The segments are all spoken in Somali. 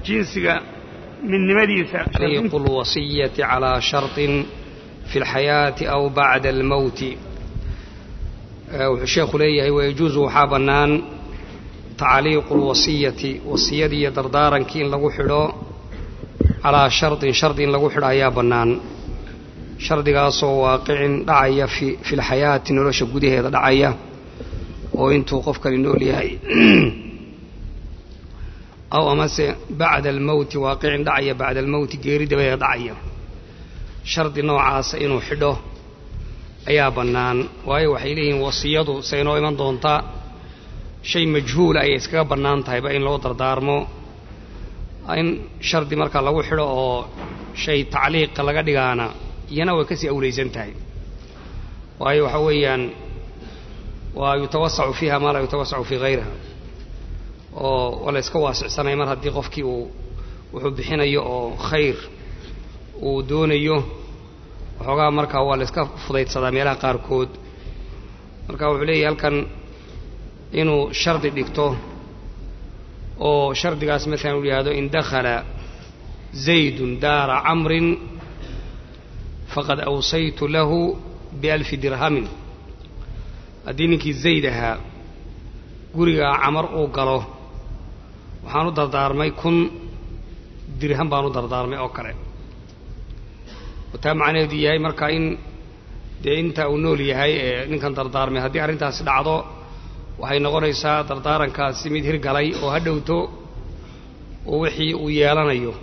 جنسك من نمديثة تعليق الوصية على شرط في الحياة أو بعد الموت. الشيخ ليه ويجوز حابنان تعليق الوصية وصية دردارا كين لغو حلو على شرط لغو حلو يا بنان شرط قاسو واقع دعية في الحياة نولش قده هذا دعية وإنتو قفك لنولي هاي أو أمس بعد الموت واقع دعية بعد الموت جيرد بها دعية شرط نوعا سينو حلو أيا بنان واي وحيلين وصيته سينو إيمان دونتا شيء مجهول أي إسكا بنان تايبا إن لو دردارمو إن شرط مركا لو حلو أو شيء تعليق لغا ديغانا ينا وكسي أوليزان تاي واي وحويا ويتوسع فيها ما لا يتوسع في غيرها ولا إسكا واسع سنة مر هدي قفكي وحب حين خير ودون وحوغا مركا هو la iska fudaydsadaa meelaha qaarkood marka wuxuu leeyahay halkan inuu shardi dhigto oo shardigaas mesela uu yiraahdo in dakhala zayd dar amr faqad awsaytu lahu bi 1000 dirham adinki zaydaha guriga amar oo galo waxaan u dardaarmay 1000 dirham baan u dardaarmay oo kale وتا معناه yahay marka in inta uu nool yahay ee ninkan dardaarmay hadii arintaas dhacdo waxay noqonaysaa dardaarankaasi mid hirgalay oo hadhowto oo wixii uu yeelanayo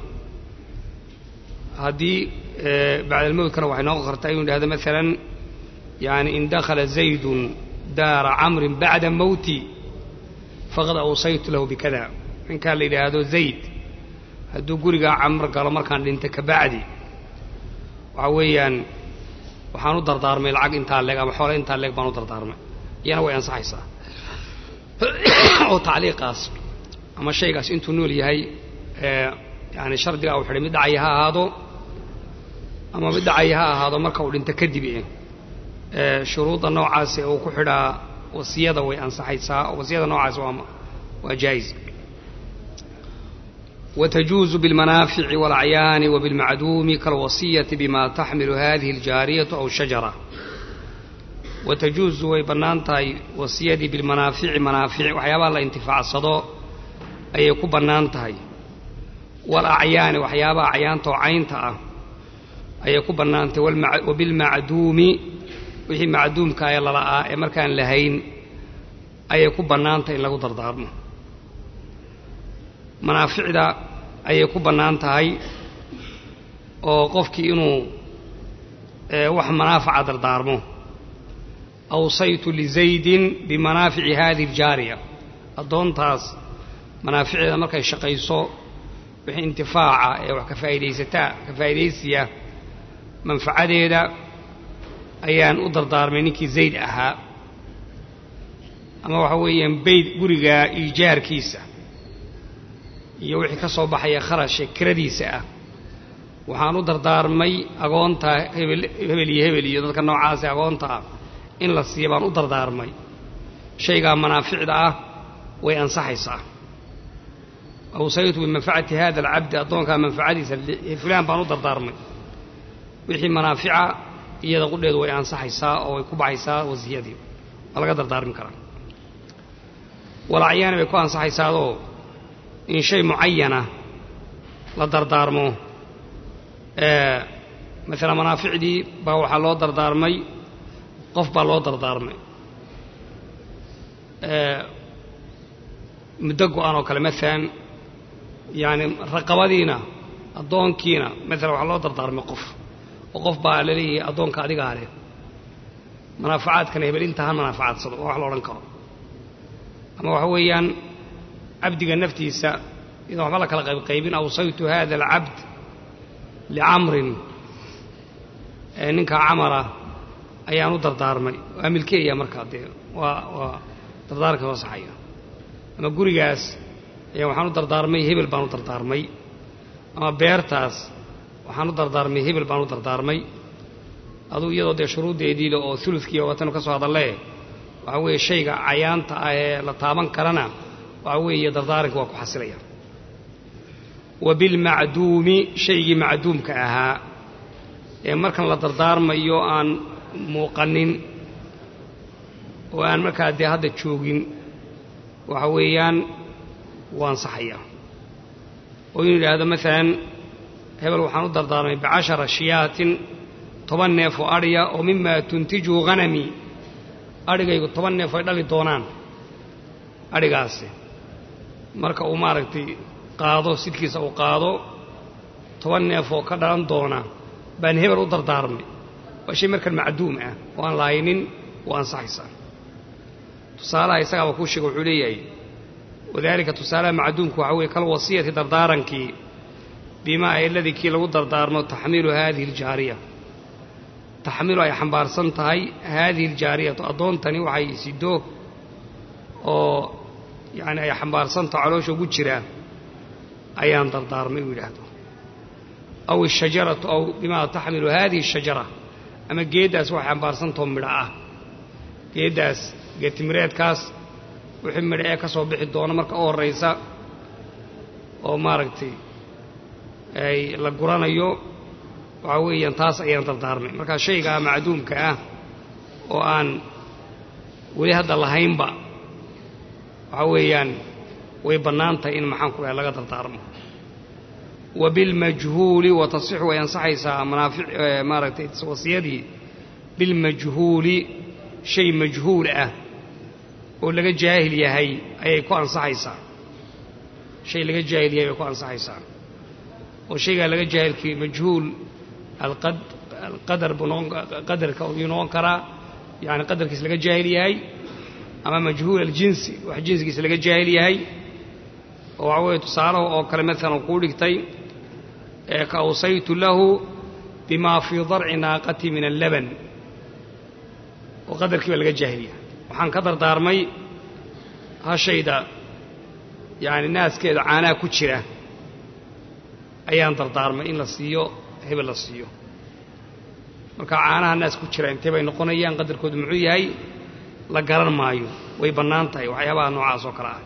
hadii بعد الموت kana waxay noqon kartaa inuu yiraahdo مثلا يعني in dakhala zayd dar amr ba'da mawti faqad awsaytu lahu bikada in ka la yiraahdo zayd haduu guriga amr galo markaan dhintay ka bacdi وعويان وحانو دردارمي العق انتا لك أما حولا انتا لك بانو دردارمي يانا ويان صحيصا أو تعليق قاس أما الشيء قاس انتو نولي هاي يعني شرد أو حرم بدعيها هذا أما بدعيها هذا مركو انتا كدبين شروط النوع عاسي أو كحرا وصيادة ويان صحيصا وصيادة نوع عاسي وجايز وتجوز بالمنافع والأعيان وبالمعدوم كالوصية بما تحمل هذه الجارية أو الشجرة وتجوز ويبنانتاي وصية منافع وحيابا الله انتفاع الصدو أي يكون بنانتاي والأعيان وحيابا أعيان عينتا أي يكون بنانتاي وبالمعدوم وهي معدوم كاي الله لا مركان لهين أي يكون بنانتاي لغو دردارنا منافعدا ayay ku banaan tahay oo qofkii inuu wax manaafaca dardaarmo awsaytu li zayd bi manaafi'i hadhihi al-jariya adoontaas manaaficda markay shaqayso wixii intifaaca ee wax ka faa'iideysiya manfacadeeda ayaan u dardaarmay ninkii zayd ahaa ama waxa weeyaan bayd guriga ijaarkiisa iyo wixii ka soo baxaya kharash kiradiisa ah waxaan u dardaarmay agoonta hebel iyo dadka noocaas ah agoonta in la siiyo baan u dardaarmay shayga manaaficda ah way ansaxaysaa awsaytu bi manfaati hada al-abd adoonka manfaadiisa fulaan baan u dardaarmay wixii manaafica iyada qudheedu way ansaxaysaa oo way ku baxaysaa wasiyadii laga dardaarmi karaa walaayana way ku ansaxaysaa إن شيء معينة لا دردارمو مثلا منافع دي بروح الله دردارمي قف بالله دردارمي مدقوا أنا كلمة يعني رقبادينا الضون كينا مثلا الله دردارمي وقف بالله الضون كادي قاله منافعات كان يبل انتهى منافعات صدق وحلو رنكر أما وحويا عبدك نفتيسا إذا ملك القيبين أوصيت هذا العبد لعمر ننكا عمره أيانو دردارمي وملكية مركاتي ودردارك وصحية أما قريقاس أيا وحانو دردارمي هبل بانو دردارمي أما بيرتاس وحانو دردارمي هبل بانو دردارمي أدو يدو دي شروط دي ديلو أو ثلثكي واتنو كسو هذا الله وحوي الشيء عيانتا لطابان كرنا وعوي دردارك واكو حسرية وبالمعدوم شيء معدوم كأها مركن لا دردار مايو aan muuqanin oo aan markaa de hadda joogin waxa weeyaan waan saxaya oo inuu yiraahdo mesela hebel waxaan u dardaarmay بعشر شيات 10 neef oo ariya oo mimma tuntiju ghanami arigaygu 10 neef ay dhali doonaan arigaasi marka uu maaragtay qaado sidkiisa uu qaado 10 neef oo ka dhalan doona baan hebel u dardaarmay waa shay markan macduum ah oo aan laaynin oo aan saxaysan tusaalaha isaga ku sheego wuxuu leeyahay wadaalika tusaalaha macduumku waxa weeye kal wasiyati dardaarankii bima alladhi kii lagu dardaarmo taxmiilu hadhihi aljaariya taxmiilu ay xambaarsan tahay hadhihi aljaariya adoontani waxay sido oo yani ay xambaarsan tahay caloosha ugu jira ayaan dardaarmay u yiraahdo أو الشجرة أو بما تحمل هذه الشجرة أما جيداس وحن بارسنتهم مرعاه جيداس جيت مريت كاس وحمر إيه كاس وبيح الدونا مرك أو الرئيسة أو ماركتي أي لقرانا يو وعوي ينتص أي ينتظرني مرك شيء جا معدوم كأه وأن ولهذا الله هينبا وعويان ويبنانته إن محن كله لا قدر تعرمه وبالمجهول وتصح وينصحيسا منافع ماركتي وصيدي بالمجهول شيء مجهول ولا جاهل يهي أي كو أنصحيسا شيء لقى جاهل يهي كو أنصحيسا وشيء لقى جاهل كي مجهول القدر قدر كونون كرا يعني قدر كيس لقى جاهل يهي أما مجهول الجنس واحد جنس كيس لقى جاهل يهي وعويت صاره أو كلمة نقولك تي كأوصيت له بما في ضرع ناقتي من اللبن وقدر كيف لقى الجاهلية وحن قدر دارمي هالشيء ده يعني الناس كده عانا كتشرة أيان دارمي إن لصيو هبل لصيو marka caanaha naas ku jira intee bay noqonayaan qadarkoodu muxuu yahay la garan maayo way banaan tahay waxyaabaha noocaas oo kala ah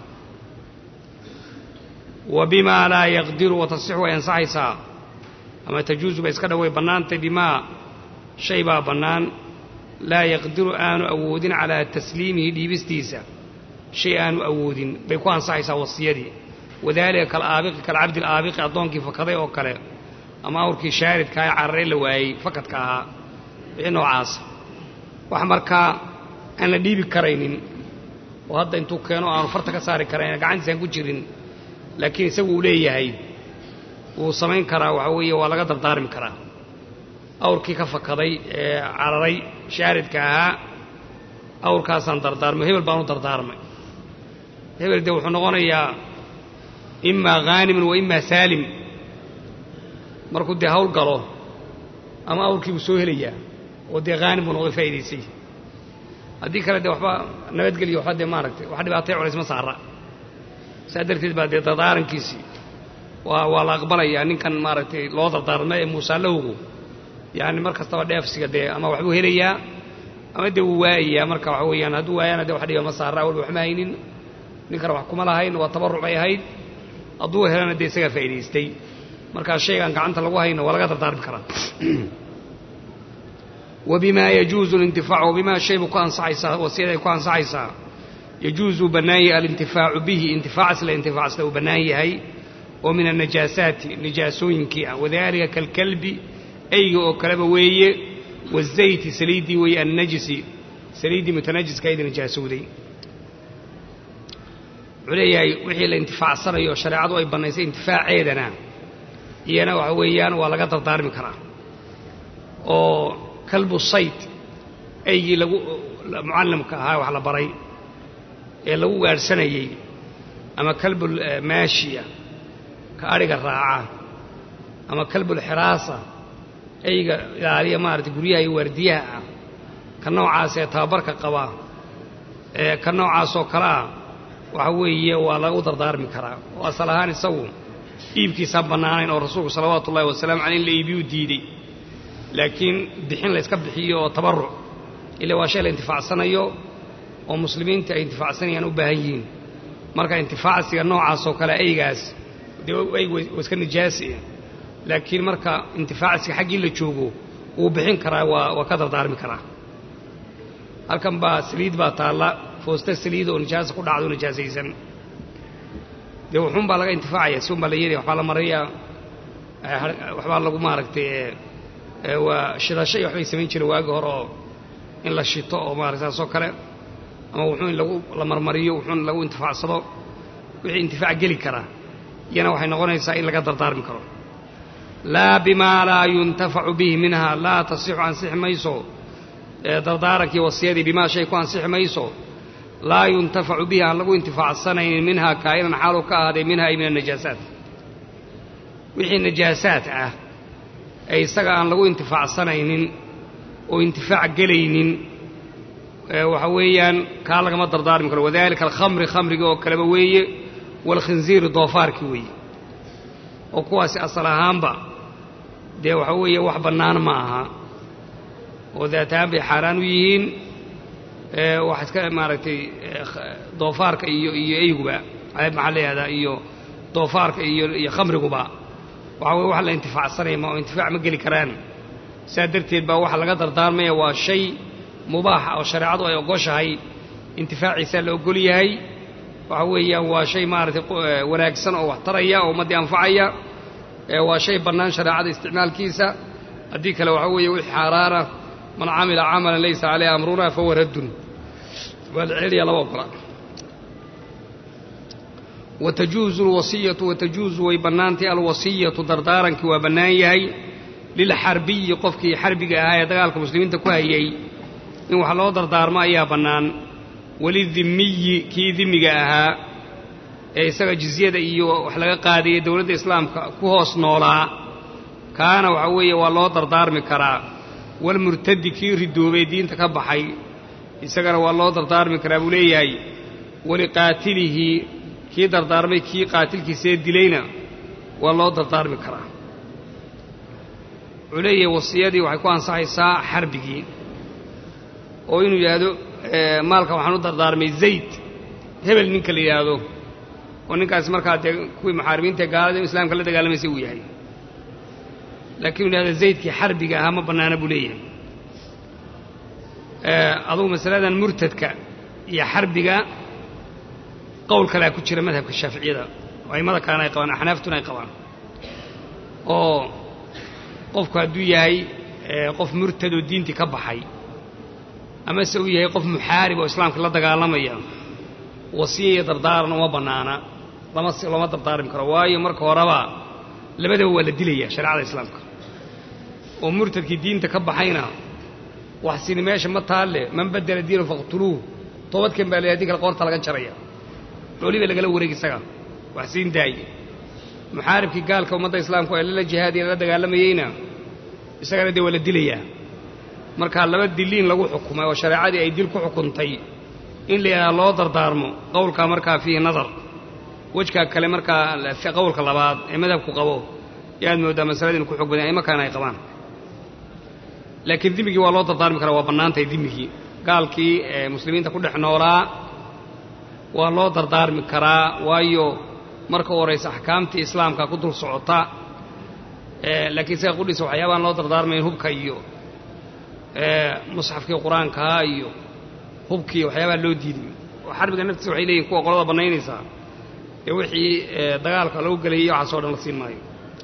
وبما لا يقدر وتصح وينصحيسا أما تجوز بإسكده ويبنان بما شيء بنان لا يقدر آن أود على تسليمه لبستيسا شيء آن أود بيكون صحيسا وصيدي وذلك كالعبد الآبق أضونك فكذا وكذا أما أوركي شارد كاي عرّي وأي فقط كها بإنه عاص وحمركا أنا ديبي كرينين وهذا أنتو كانوا أنا فرتك ساري كرينين قاعد زين كجرين لكن يسوي ليه وصمين كرا وعوية ولا قدر دارم كرا أوركي كفكضي عرّي شارد كها أوركا سندر دارم هي البانو دردارم هي الدو حنقونيا إما غانم وإما سالم markuu de hawl galo ama awrkii soo helaya oo de qaanim uu noqday faa'iideysi hadii kale de waxba nabad galiyo waxa de maaragtay waxa dhibaatay culays ma saara saadarteed baa de dadaarankiisi waa la aqbalaya ninkan maaragtay loo dardaarmay Muuse lawgu yaani markastaba dheefsiga de ama waxbu helaya ama de waaya marka waxa weeyaan haduu waayana de waxa dhiba ma saara wal wax ma haynin ninkan wax kuma lahayn waa tabarruc ay ahayd aduu helana de isaga faa'iideystay marka shaygan gacanta lagu hayno wala laga dardaarmi kara وبما يجوز الانتفاع وبما شيء كان صحيح وسيله كان صحيح يجوز بناي الانتفاع به انتفاع سلا انتفاع سلا بناي هي ومن النجاسات نجاسوينك وذلك كالكلب اي او كلب ويه والزيت سليدي وي النجس سليدي متنجس كيد نجاسودي عليي وحي الانتفاع سريو شريعته اي بنايسay انتفاع عيدنا iyana waxa weeyaan waa laga dardaarmi karaa oo kalbu sayd ay lagu muallimka ahaa wax la baray ee lagu gaarsanayay ama kalbu maashiya ka ariga raaca ama kalbu xiraasa ayga ilaaliya maartay guriyaha iyo wardiyaha ka noocaas ee tababarka qaba ee ka noocaas oo kala waxa weeye waa lagu dardaarmi karaa oo asal ahaan isagu iibkiisa banaanayn oo rasuulku salawaatu ullaahi wasalaam calayhi la iibiyo diiday laakiin bixin la iska bixiyo oo tabarruc ila waa shay la intifaacsanayo oo muslimiinta ay intifaacsanayaan u baahan yihiin marka intifaacsiga noocaas oo kale aygaas ay iska nijaasi laakiin marka intifaacsiga xaggii la joogo uu bixin karaa waa ka dardaarmi karaa halkan baa saliid baa taalla foosta saliid oo nijaasa ku dhacdo nijaasaysan dee wuxuun baa laga intifaacaya si un baa la yeelaya waxbaa la marayaa waxbaa lagu maaragtay waa shidasho iyo waxbay samayn jireen waagi hore oo in la shito oo maaragtay saasoo kale ama wuxuu in la marmariyo wuxuun lagu intifaacsado wixii intifaac geli karaa iyana waxay noqonaysaa in laga dardaarmi karo laa bimaa laa yuntafacu bihi minha laa tasixu ansixi mayso dardaarankii wasiyadii bimaa shay ku ansixi mayso laa yuntafacu bihi aan lagu intifaacsanaynin minhaa kaa'inan xaaluu ka ahaaday minha ay min anajaasaat wixii najaasaad ah ee isaga aan lagu intifaacsanaynin oo intifaac gelaynin waxa weeyaan kaa lagama dardaarmi karo wadalika alkhamri khamriga oo kaleba weeye waalkhinziiri doofaarkii weeye oo kuwaasi asal ahaanba dee waxa weeye wax bannaan ma aha oo daat ahaan bay xaaraan u yihiin wax iska maaragtay doofaarka iyo eyguba maxaa leeyadaa iyo doofaarka iyo khamriguba waxa weye wax la intifaacsanaya ma oo intifaac ma geli karaan saa darteed baa waxa laga dardaarmaya waa shay mubaaxa oo shareecadu ay ogoshahay intifaaciisaa la ogol yahay waxa weeyaan waa shay maaragtay wanaagsan oo wax taraya oo ummaddii anfacaya waa shay bannaan shareecada isticmaalkiisa haddii kale waxa weeye wixii xaaraana man camila camalan laysa caleyhi amruna fahuwa raddun waa la celinayaa laba ogola watajuuzu alwasiyatu watajuuzu way bannaantay alwasiyatu dardaarankii waa bannaan yahay lilxarbiyi qofkii xarbiga ahaa ee dagaalka muslimiinta ku hayay in wax loo dardaarmo ayaa bannaan walidimiyi kii dimiga ahaa ee isaga jizyada iyo wax laga qaadayay dowladda islaamka ku hoos noolaa kaana waxa weeye waa loo dardaarmi karaa walmurtadi kii ridoobay diinta ka baxay isagana waa loo dardaarmi karaa buu leeyahay waliqaatilihi kii dardaarmay kii qaatilkiisee dilayna waa loo dardaarmi karaa wuxuu leeyahay wasiyadii waxay ku ansaxaysaa xarbigii oo inuu yidhaahdo maalka waxaan u dardaarmay zayd hebel ninka la yidhaahdo oo ninkaasi markaa dee kuwii muxaaribiinta gaalada islaamka la dagaalamaysay uu yahay laakiin uu yidhahdo zaydkii xarbiga ahaa ma bannaana buu leeyahay adugu masaladan murtadka iyo xarbiga qowl kalea ku jira madhabka shaaficiyada oo aimada kalena ay qabaan axnaaftuna ay qabaan oo qofku hadduu yahay qof murtad oo diintii ka baxay amase uu yahay qof muxaarib oo islaamka la dagaalamaya wasiya iyo dardaaran uma bannaana looma dardaarmi karo waayo marka horeba labadaba waa la dilaya shareecada islaamka oo murtadkii diinta ka baxayna wax sini meesha ma taalle man badela diinu faqtuluuh toobadkan baa leeyahay kale qoorta laga jaraya weliba lagala wareegi isaga wax siin daaye muxaaribkii gaalka ummadda islaamku ay lala jihaadiya lala dagaalamayeyna isagana dee waa la dilayaa markaa laba diliin lagu xukumay oo shareecadii ay dil ku xukuntay in la yidhaha loo dardaarmo qowlkaa markaa fiihi nadar wejkaa kale markaa qowlka labaad ee madhabku qabo yaad mooddaa masalada inu ku xog badan imakaana ay qabaan laakiin dimigii waa loo dardaarmi karaa waa bannaantahay dimigii gaalkii muslimiinta ku dhex noolaa waa loo dardaarmi karaa waayo marka u horaysa axkaamtii islaamka ku dul socota laakiin isaga qudhiisa waxyaabaan loo dardaarmayn hubka iyo musxafkii qur-aankaa iyo hubkii waxyaabaa loo diiday oo xarbiga naftiisa waxay leeyihin kuwa qolada bannaynaysaa ee wixii dagaalka lagu gelayay waxaasoo dhan la siin maayo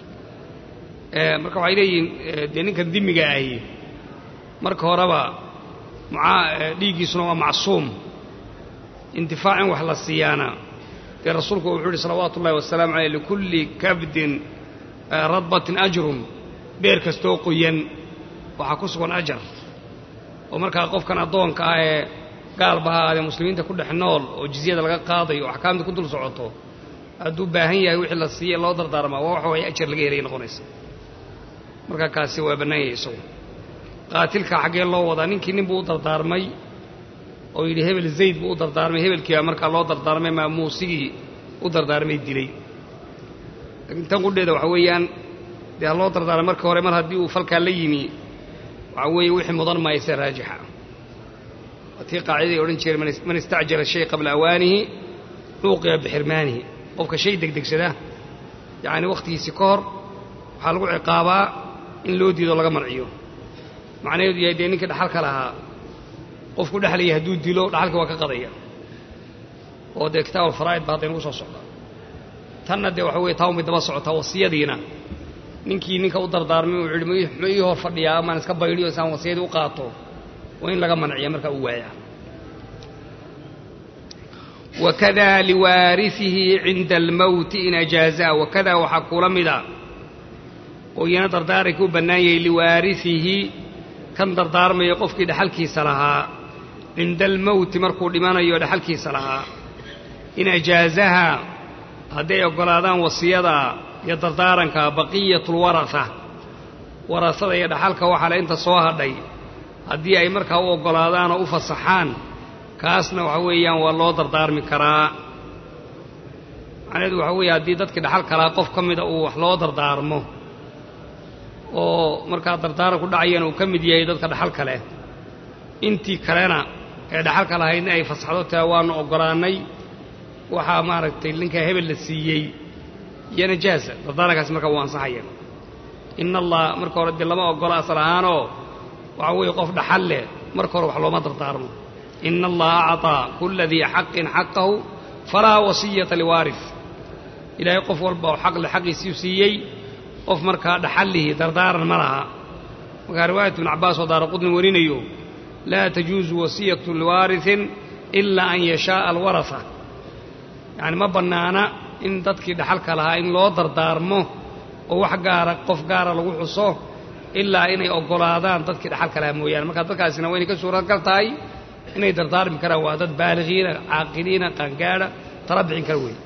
marka waxay leeyihiin dee ninkan dimiga ahi marka horeba dhiiggiisuna waa macsuum intifaac in wax la siiyaana dee rasuulku wuxuu yidhi salawaatu ullahi wasalaamu caleyh likulli kabdin radbatin ajrun beer kastoo qoyan waxaa ku sugan ajar oo markaa qofkan addoonka ah ee gaalba ha aadee muslimiinta ku dhex nool oo jizyada laga qaadayo oo axkaamta ku dul socoto hadduu baahan yahay wixii la siiye loo dardaarmaa waa waxa way ajar laga helaya noqonaysa markaa kaasi waa bannaan yahay isagu qaatilka xaggee loo wadaa ninkii nin buu u dardaarmay oo yidhi hebel zayd buu u dardaarmay hebelkii baa markaa loo dardaarmay maamuusigii u dardaarmay dilay laakiin tan qudheeda waxa weeyaan dee ha loo dardaarmay marka hore mar haddii uu falkaa la yimi waxa weeye wixii mudan maayse raajixa tii qaacidaday odhan jireen man istacjala shay qabla awaanihi cuuqiba bixirmaanihi qofka shay degdegsada يعني وقته سكور حلقوا عقابا إن لو ديدو لغا مرعيو معناه يديني كده حلقة لها قف كل حالي يهدود ديلو حلقة وكا قضية وده كتاب الفرائض باطين وصو صعدا تانا دي وحوية تاوم دبا صعطا وصية دينا نينكي ودردارمي وعلمي حميه وفرديا ما نسكا بايليو سان وصية دي وقاطو وين لغا منعيا مركا أوايا وكذا لوارثه عند الموت إن أجازا وكذا وحكو رمدا وينا درداركو بنايي لوارثه كان دردار ما يقف كده حلكي سلها عند الموت مركو لمانا يود حلكي سلها إن أجازها هذا يقولادان وصيدا يدردارنك بقية الورثة ورثة يد حلك وحلا انت صوها دي هذه أي مركا وقولادان وفصحان كاسنا وحويا والله دردار من كراء عنيد وحويا هذه دادك دحل كلا قف كمدا وحلو دردار مو ومركا دردار كل عيان وكمد يهي دادك دحل كلا انتي كلانا دحل كلا هين أي فصحلو تاوان وقراني وحا ماركتي لنك هبل للسيي ينجازة دردارك اسم مركا وانصحيا إن الله مركا ورد الله ما وقلا أصلهانو وحويا قف دحل مركا وحلو ما دردار مو إن الله أعطى كل ذي حق حقه فلا وصية لوارث إلى يقف والبا حق لحق سيوسيي قف مركا دحله دردار المرها وقال رواية ابن عباس ودار قطن ورينيو لا تجوز وصية لوارث إلا أن يشاء الورثة يعني ما بنانا إن تدكي دحلك لها إن لو دردار مو ووحقار قف قار لوحصوه إلا إن أقولادان تدكي دحلك لها مويان ما كانت تدكي سنوين كسورة قلتاي inay dardaarmi karaan waa dad baaligiina caaqiliina qaangaadha tarabicin kala weyn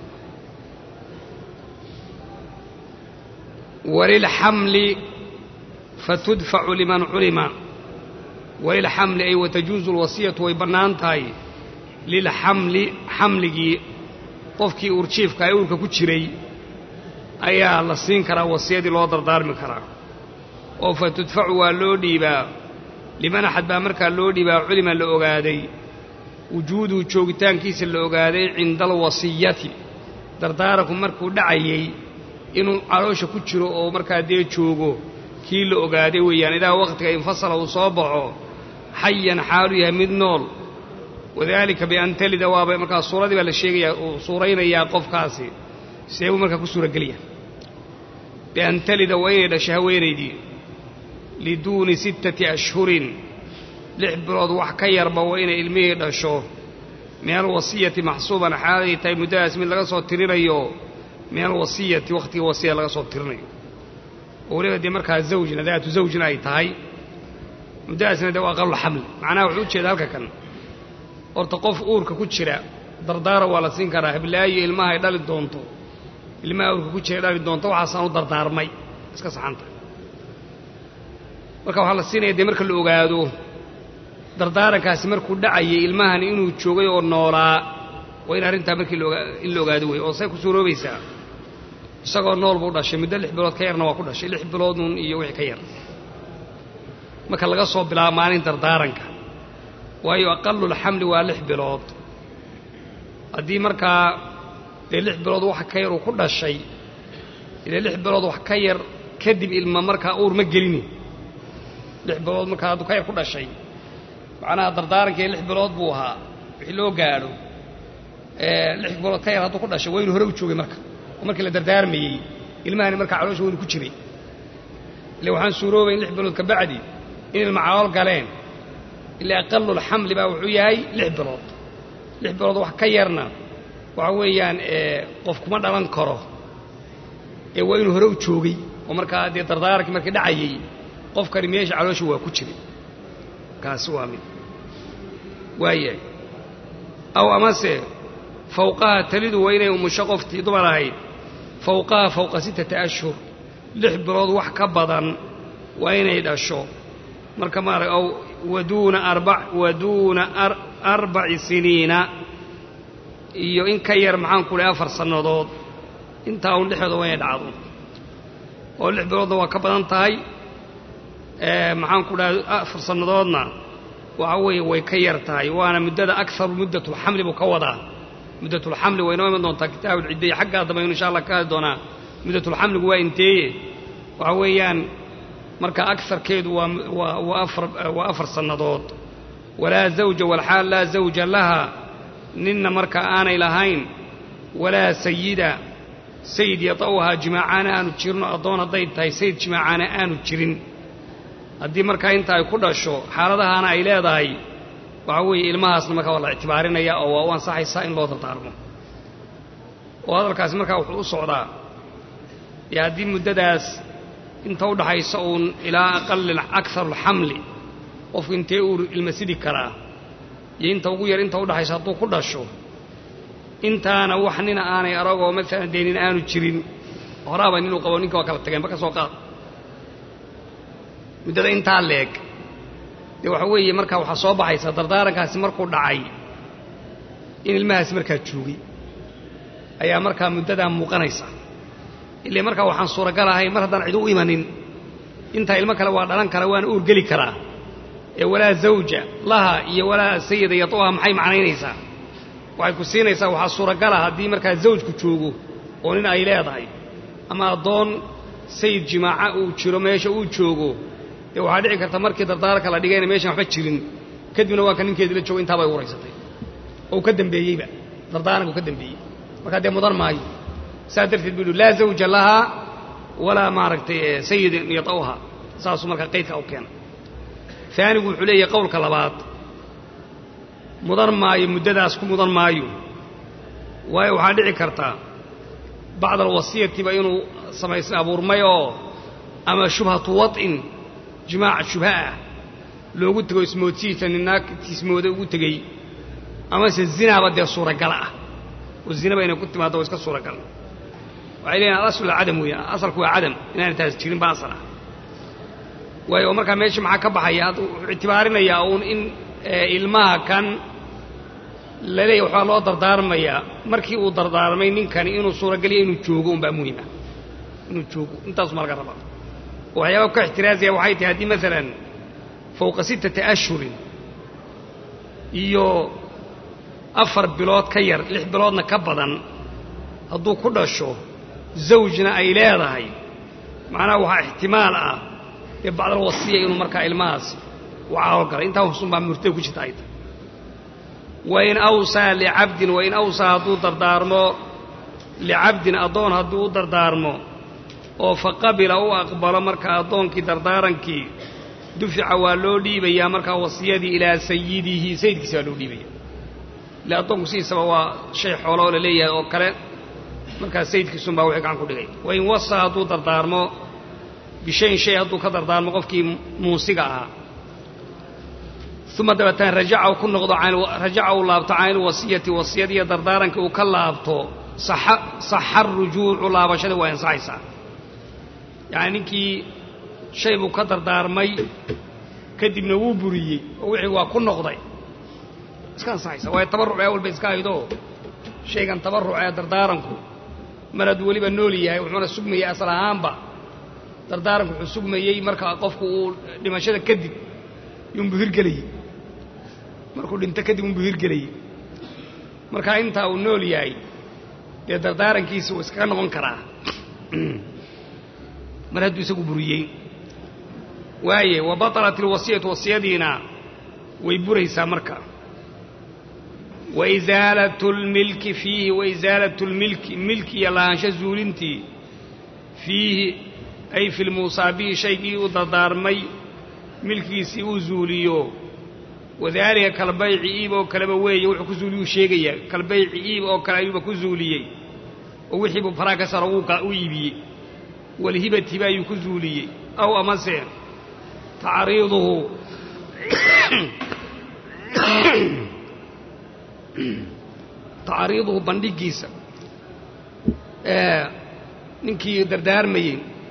walilxamli fatudfacu liman culima walilxamli ay watajuuzu lwasiyatu way bannaan tahay lilxamli xamligii qofkii uurjiifka ee uurka ku jiray ayaa la siin karaa wasiyadii loo dardaarmi karaa oo fatudfacu waa loo dhiibaa لمن أحد بأمرك اللودي بعلم اللوغادي وجوده جوجتان كيس اللوغادي عند الوصية درداركم مركو دعيي إنه عروش كتشرو أو مركا دي جوجو كي اللوغادي ويان إذا وقتك انفصل وصابعه حيا حاليا من نول وذلك بأن تلد وابا مركا الصورة دي ولا الشيء صورين يا قف كاسي سيبو مركا كسورة قليا بأن تلد وين شهوين دي لدون 6 أشهر لحبرود وحكير بوين إلميه دشو من الوصية محسوبا حالي تاي مداس من لغا صوت ترينيو من الوصية وقت وصية لغا صوت ترينيو وليه دي مركز زوجنا ذات زوجنا أي تاي مداسنا دو أقل حمل معناه وحود شيء ذلك كان ارتقف أورك كتشرا دردارة ولا سنكرا بلاي الماء يدال الدونتو الماء أورك كتشرا يدال الدونتو وحصانو دردار مي اسكا صحانتا marka waxa la siinay marka la ogaado dardaarankaasi markuu dhacayay ilmahan inuu joogay oo noolaa waa in arinta markii la ogaado way oo say ku suuroobaysaa isagoo nool buu dhashay muddo 6 bilood ka yarna waa ku dhashay 6 bilood iyo wixii ka yar marka laga soo bilaabo maalin dardaaranka waayo aqallu alhamli waa 6 bilood hadii marka 6 bilood wax ka yar uu ku dhashay ila 6 bilood wax ka yar kadib ilma marka uur ma gelini 6 bilood marka aad ka yar ku dhashay macnaha dardaaranka 6 bilood buu ahaa wixii loo gaaro 6 bilood ka yar haduu ku dhashay waa inuu hore u joogay markii la dardaarmayay ilmahan marka caloosha uu ku jiray ilaa waxaan suuroobay 6 bilood ka bacdi in ilmacaal galeen ilaa aqallu alhamli baa wuxuu yahay 6 bilood 6 bilood wax ka yarna waxa weeyaan qof kuma dhalan karo waa inuu hore u joogay oo marka hadii dardaaranka markii dhacayay qofkani meesha caloosha waa ku jiray kaas waa mid waaye aw amase fawqaha talidu waynay umushaqofti dumarahay fawqaha fawqa 6 ashhur 6 bilood wax ka badan waynay dhasho marka ma aw waduna 4 siniina iyo in ka yar maxaan ku leeyahay 4 sanadood inta uu dhexdo way dhacdo oo 6 bilood waa ka badan tahay maxaan ku dhahay 4 sanadoodna waxa way ka yar tahay waana muddada akthar muddatul hamli buu ka wadaa muddatul hamli way inoo iman doontaa kitaabul cidday xagga dambe insha Allah ka doona مدة الحمل هو انتهي وعويان مركا أكثر كيد وأفر صندوط ولا زوج والحال لا زوج لها نن مركا آنا إلهين ولا سيدة سيد يطوها جماعانا آنو تشيرون أضونا ضيدتها سيد جماعانا آنو تشيرين هدي مركا انتهي كدشو حالدها أنا إلهي وعوي إلماس نمكا والله اعتبارنا يا أو صحي سائن لو تطارمو وهذا الكاس مركا وحو صعدا يا هدي مدداس انت ودحيسون الى اقل اكثر الحمل وف انت المسيد كرا انت ugu yar inta u dhaxaysa haduu ku dhasho intaana waxnina aanay arago mesela deenin aanu jirin horaba inuu qabo ninka kala tageen baka soo qaad mudada inta leeg waxa weeye marka waxa soo baxaysa dardaarankaasi markuu dhacay in ilmahaas marka joogay ayaa marka mudada muuqanaysa ilaa marka waxaan suuragalahay mar haddaan cid u imanin inta ilmo kale waa dhalan kara waan uur gali karaa ee walaa zawja laha iyo walaa sayida yatuha maxay macnaynaysaa waxay ku siinaysaa waxaa suuragalaha haddii markaa zawjku joogo oo nin ay leedahay ama adoon sayid jimaaca uu jiro meesha uu joogo ee waxaa dhici karta markii dardaaranka la dhigayna meeshan waxba jirin kadibna waa ka ninkeedii la joogo intaabay uuraysatay oo ka dambeeyeyba dardaaranku ka dambeeyey marka dee mudan maayo سادرت بيقولوا لا زوج لها ولا ماركت سيد يطوها ساسو مركا قيدك أو كان ثاني يقول حليه قولك لبعض مضر مايو مددا اسكو مضر مايو وايو حادعي كرتا بعض الوصية تبينوا سميس أبو رميو أما شبهة وطئ جماعة شبهة لو قلت له اسمه تيتا إنك تسمه ده قلت جي أما الزنا بدي الصورة قلعة والزنا بين كنت ما دوسك الصورة قلعة وعلينا الأصل العدم ويا أصلك هو عدم إن أنت تشترين باصرة ويوم كان ماشي معك بحياة اعتبارنا ياون إن الماء كان للي وحاله دردار ميا مركي ودردار مين كان إنه صورة قليل إنه تشوقون بمهمة إنه تشوقوا أنت أسمع القربان وحياك احترازي وحياتي هذه مثلا فوق 6 أشهر إيو أفر بلاد كير لح بلادنا كبدا هدو كدشو زوجنا أي ليدهي معناه وها احتمال بعض الوصية إنه مركا الماس وعاوكر انت وصنبا مرتب كشي تايت وإن أوصى لعبد وإن أوصى هدو دردارمو لعبد أضون هدو دردارمو فقبل أو أقبل مركا أضون كي دردارن كي دفع والو ديبي يا مركا وصيدي إلى سيده سيدك سيالو ديبي لا أضون كسي سبوا شيء حوله لليه أو كره marka sayidkiisu baa wixii gacan ku dhigay way wasa haduu dardaarmo bishay shay haduu ka dardaarmo qofkii muusiga ahaa thumma dabatan raja'a ku noqdo raja'a u laabto aan wasiyadii dardaaranka uu ka laabto sahar rujuu'u laabashada waa insaaysa yaani ki shay buu ka dardaarmay kadibna wuu buriyay oo wixii waa ku noqday iska insaaysa way tabarruc ay walba iska aydo shaygan tabarruc ay dardaaranku marad waliba nool yahay wuxuuna sugmayay asal ahaanba dardaaranku wuxuu sugmayay marka qofku uu dhimashada kadib yumbuhir galay markuu dhinta kadib yumbuhir galay marka inta uu nool yahay dee dardaarankiisu iska noqon karaa marad isagu buriyay waaye wa batalat alwasiyatu wasiyadina way buraysaa marka وإزالة الملك فيه وإزالة الملك يلا شزولنتي فيه أي في المصابي شيء ودردارمي ملكي سيوزوليو وذلك كالبيع إيب أو كالبوي وحكزوليو شيء كالبيع إيب أو كالأيوب كزولي ووحب فراك سروك أويبي والهبة تباي كزولي أو أمسين تعريضه تعريضه بندقيسا نكي دردارمي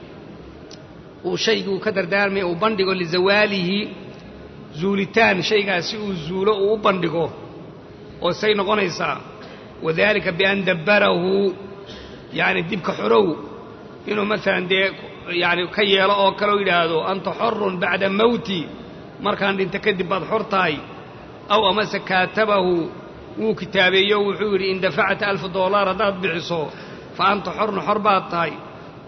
وشيء كدردارمي وبندقه لزواله زولتان شيء سيء زوله وبندقه وسين غنيسا وذلك بأن دبره يعني دبك حرو إنه مثلا دي يعني كيلا أو كلو يلادو أنت حر بعد موتي مركان دي تكدب بعد حرتاي أو أمس كاتبه وكتابيه وحوري إن دفعت $1000 هداد بعصو فأنت حر حربات تاي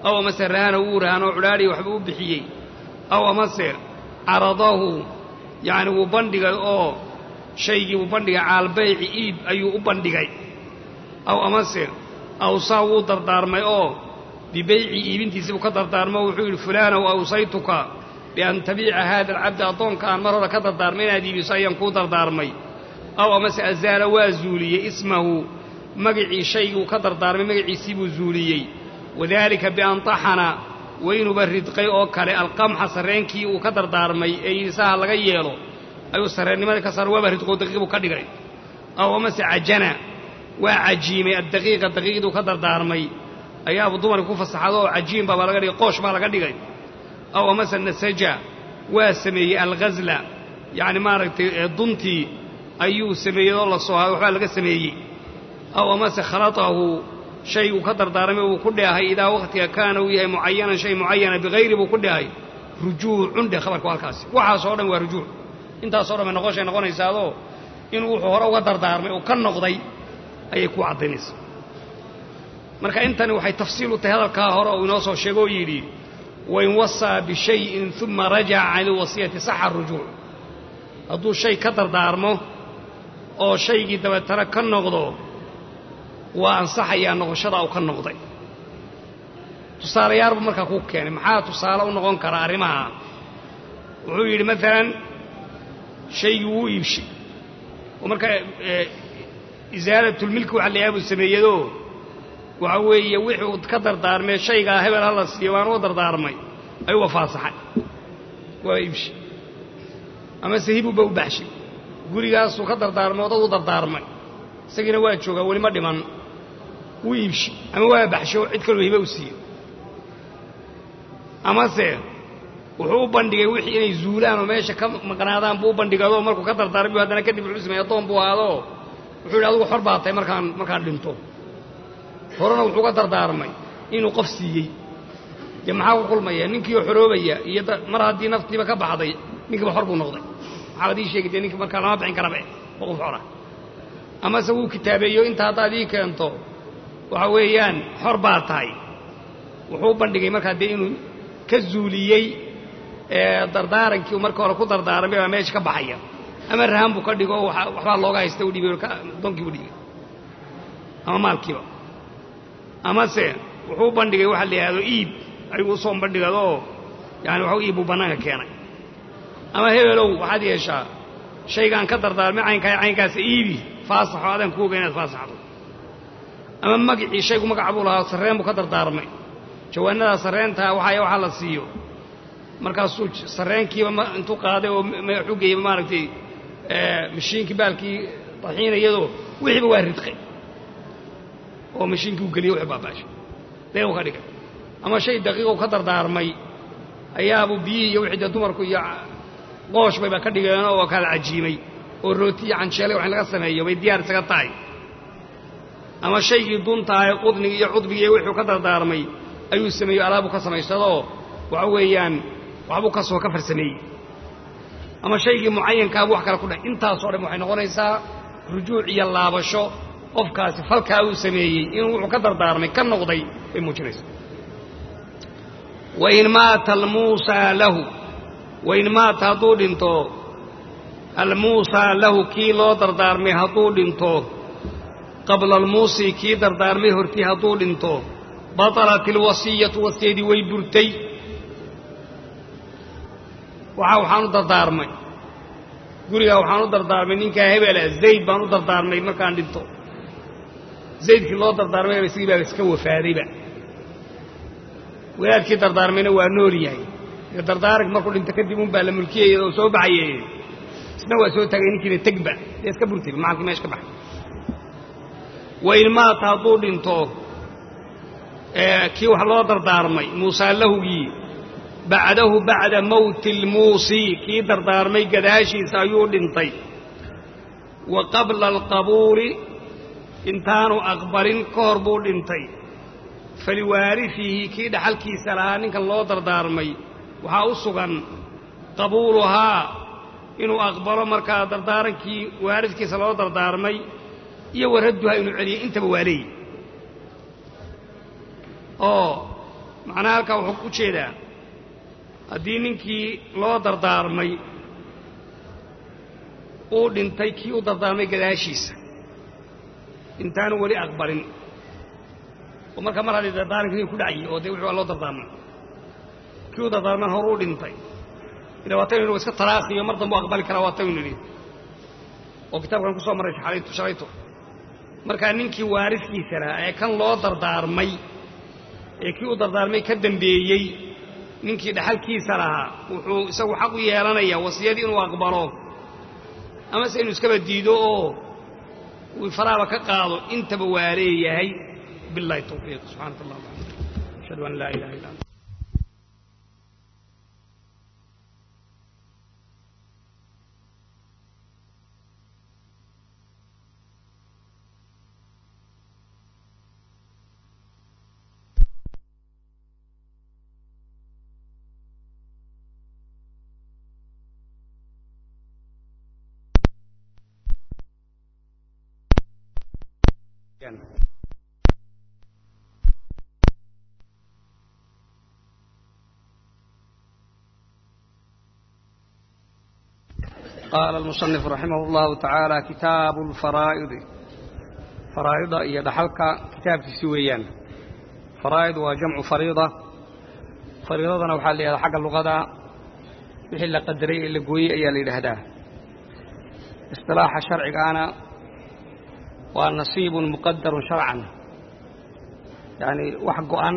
aw amase rahana wuu rahanoo cudhaadhii waxba u bixiyey aw amase caradahu yacni wuu bandhigay oo shaygii wuu bandhigay caalbayci iib ayuu u bandhigay aw amase awsaa wuu dardaarmay oo bibeyci iibintiisii buu ka dardaarmay wuxuu yidhi fulaanow awsaytuka bian tabiica haada alcabda addoonka aan mar hore ka dardaarmay inaad iibiso ayaan kuu dardaarmay aw amase azaala waa zuuliyey ismahu magicii shaygii uu ka dardaarmay magaciisii buu zuuliyey wadaalika bian taxana waynuba ridqay oo kale alqamxa sarreenkii uu ka dardaarmay ee yisaha laga yeelo ayuu sarreennimadii ka saaray waaba ridqoo daqiiq buu ka dhigay aw amase cajana waa cajiimay addaqiiqa daqiiqduu ka dardaarmay ayaabuu dumarkii ku fasaxado oo cajiin baabaa laga dhigay qoosh baa laga dhigay aw amase nasaja waa sameeyey alghazla yacni maaragtay duntii ayuu sameeyey oo la soo hayo waxbaa laga sameeyey aw amase khalatahu shay uu ka dardaarmay uu ku dheehay idaa wakhtiga kaana uu yahay mucayanan shay mucayana bikayri buu ku dheehay rujuucun dhe khabarka halkaasi waxaasoo dhan waa rujuuc intaasoo dhan bay noqoshay noqonaysaadoo inuu wuxuu hore uga dardaarmay uu ka noqday ayay ku caddaynaysaa marka intani waxay tafsiil u tahay hadalkaa hore uu inoo soo sheego oo yidhi wain wasaa bishayin uma rajaca can ilwasiyati saxa rujuuc hadduu shay ka dardaarmo oo shaygii dabeetana ka noqdo waa ansaxayaa noqoshadaa uu ka noqday tusaalayaal buu markaa kuu keenay maxaa tusaale u noqon karaa arrimaha wuxuu yidhi maalan shaygii wuu iibshay oo markaa isaalatulmilki waxa layaha buu sameeyadoo waxa weeye wixuu ka dardaarmee shaygaa hebel ha la siiyo waan uga dardaarmay ayuu wafaasaxay waa iibshay ama sahibuba u baxshay gurigaasuu ka dardaarmay odad u dardaarmay isagiina waa joogaa weli ma dhiman wuu iibshay ama waa baxsho cid kaloo hiba u siiyo amase wuxuu u bandhigay wixii inay zuulaan oo meesha ka maqnaadaan buu u bandhigadoo markuu ka dardaarmay haddana kadib wuxuu sameeyey addoon buu ahaadoo wuxuu yidhi adigu xor baa tahay markaan dhinto horena wuxuu ka dardaarmay inuu qof siiyey dee maxaa ku kulmaya ninkiioo xoroobaya iyo mar haddii naftiiba ka baxday ninkiiba xor buu noqday maxaad ii sheegi dee ninkii markaa lama bixin karabe waa qof xora amase wuu kitaabeeyo inta haddaad ii keento waxa weeyaan xor baa tahay wuxuu u bandhigay markaa dee inuu ka zuuliyey dardaarankii uu marka hore ku dardaarmay baa meesha ka baxaya ama rahan buu ka dhigo oo waxbaa looga haysta u dhibay addoonkii u dhibay ama maalkiiba amase wuxuu u bandhigay waxa la yidhahdo iib ayuu usoo bandhigadoo yani waxu iib buu bannaanka keenay ama hebelow waxaad yeeshaa shaygaan ka dardaarmay caynkaasa iibi faasaxo adaan ku oga inaad faasaxdo ama magicii shaygu magaca buu lahaa sarreen buu ka dardaarmay jawaanadaa sarreentaa waxaa la siiyo markaasuu sarreenkiiba intuu qaaday oo wuxuu geeyey maaragtay mashiinkii baalkii taxiinayadoo wixiiba waa ridqay oo mashiinkii u geliyey wixii baabaashay deequu ka dhigay ama shay daqiiqou ka dardaarmay ayaabuu biyihii iyo wixii dee dumarku iyo qoosh bayba ka dhigeenoo waa kala cajiimay oo rooti iyo canjeelay wax in laga sameeyo bay diyaar isaga tahay ama shaygii duntahay qudnigii iyo cudbigii iyo wixuu ka dardaarmay ayuu sameeyo alaabuu ka samaystadoo waxa weeyaan waxbuu kasoo ka farsameeyey ama shaygii mucayankaabuu wax kale ku dhahay intaasoo dhan waxay noqonaysaa rujuuc iyo laabasho qofkaasi falkaa uu sameeyey inuu wuxuu ka dardaarmay ka noqday bay muujinaysaa wain maata almuusaa lahu wain maata hadduu dhinto almuusaa lahu kii loo dardaarmay hadduu dhinto qabla almuusii kii dardaarmay hortii hadduu dhinto batalat ilwasiyatu wasiyadii way burtay waxaan u dardaarmay gurigaa waxaan u dardaarmay ninkaa hebela zayd baan u dardaarmay markaan dhinto zaydkii loo dardaarmayba isagii baa iska wafaadayba wadaadkii dardaarmayna waa nool yahay iyo dardaaranki markuu dhinto kadib unbaa la mulkiyaya oo soo baxaye isna waa soo tagay ninkiina tegba dee iska burtayba macalkii meesha ka baxay wain maata hadduu dhinto kii wax loo dardaarmay muusaa lahugii bacdahu bacda mawti almuusii kii dardaarmay gadaashiisa ayuu dhintay wa qabla alqabuuli intaanu aqbalin ka hor buu dhintay faliwaarifihi kii dhaxalkiisa lahaa ninkan loo dardaarmay waxaa u sugan qabuuluhaa inuu aqbalo markaa dardaarankii waaridkiisa loo dardaarmay iyo waradduhaa inuu celiyey intaba waa leeyi oo macnaha halkaa wuxuu u jeedaa haddii ninkii loo dardaarmay uu dhintay kii u dardaarmay gadaashiisa intaanu weli aqbalin oo marka mar haddii dardaarankii ku dhacayay oo dee wuxuu loo dardaarmay kii u dardaarman horuu dhintay ila waataynu nidhi iska taraakhiyo mar dambe u aqbali karaa waataynu nidhi oo kitaabkan ku soo marray shalayto markaa ninkii waariskiisa lahaa ee kan loo dardaarmay ee kii u dardaarmay ka dambeeyey ninkii dhaxalkiisa lahaa wuxuu isagu xaq u yeelanayaa wasiyadii inuu aqbalo amase inuu iskaba diido oo uu faraaba ka qaado intaba waa leeyahay billahi tawfiiq subxaanaka allah walxamdu ashhadu an laa ilaha illa anta قال المصنف رحمه الله تعالى كتاب الفرائض فرائض يدحلك كتاب سويان فرائض وجمع فريضة فريضة وحال لي حق اللغة بحل قدري اللي قوي أي اللي لهداه اصطلاح الشرع كان ونصيب مقدر شرعا يعني وحق أن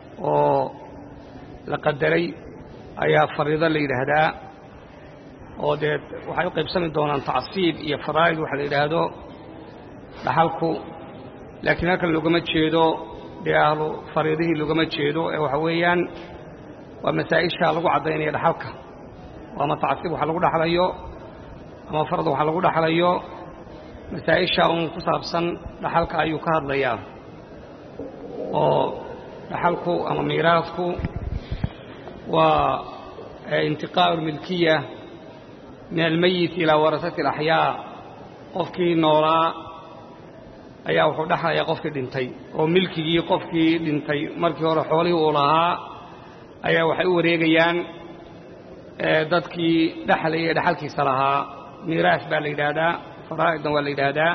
لقدري أي فريضة اللي لهداه oo dee waxay u qaybsami doonaan tacsiib iyo faraa'id waxa la yidhaahdo dhaxalku laakiin halkan loogama jeedo dee ahlu fariidihii loogama jeedo ee waxa weeyaan waa masaa'isha lagu caddaynaya dhaxalka waa ama tacsiib waxa lagu dhaxlayo ama farad waxa lagu dhaxlayo masaa'isha uun ku saabsan dhaxalka ayuu ka hadlayaa oo dhaxalku ama miiraasku waa intiqaa'u lmilkiya من الميت إلى ورثة الأحياء قفكي نورا أيها وحدها يا قفكي دنتي وملكي قفكي دنتي مركي ورا حوله ولها أيها وحيو ريجيان دتكي دحلكي سلها ميراث بالإدادة فرائض والإدادة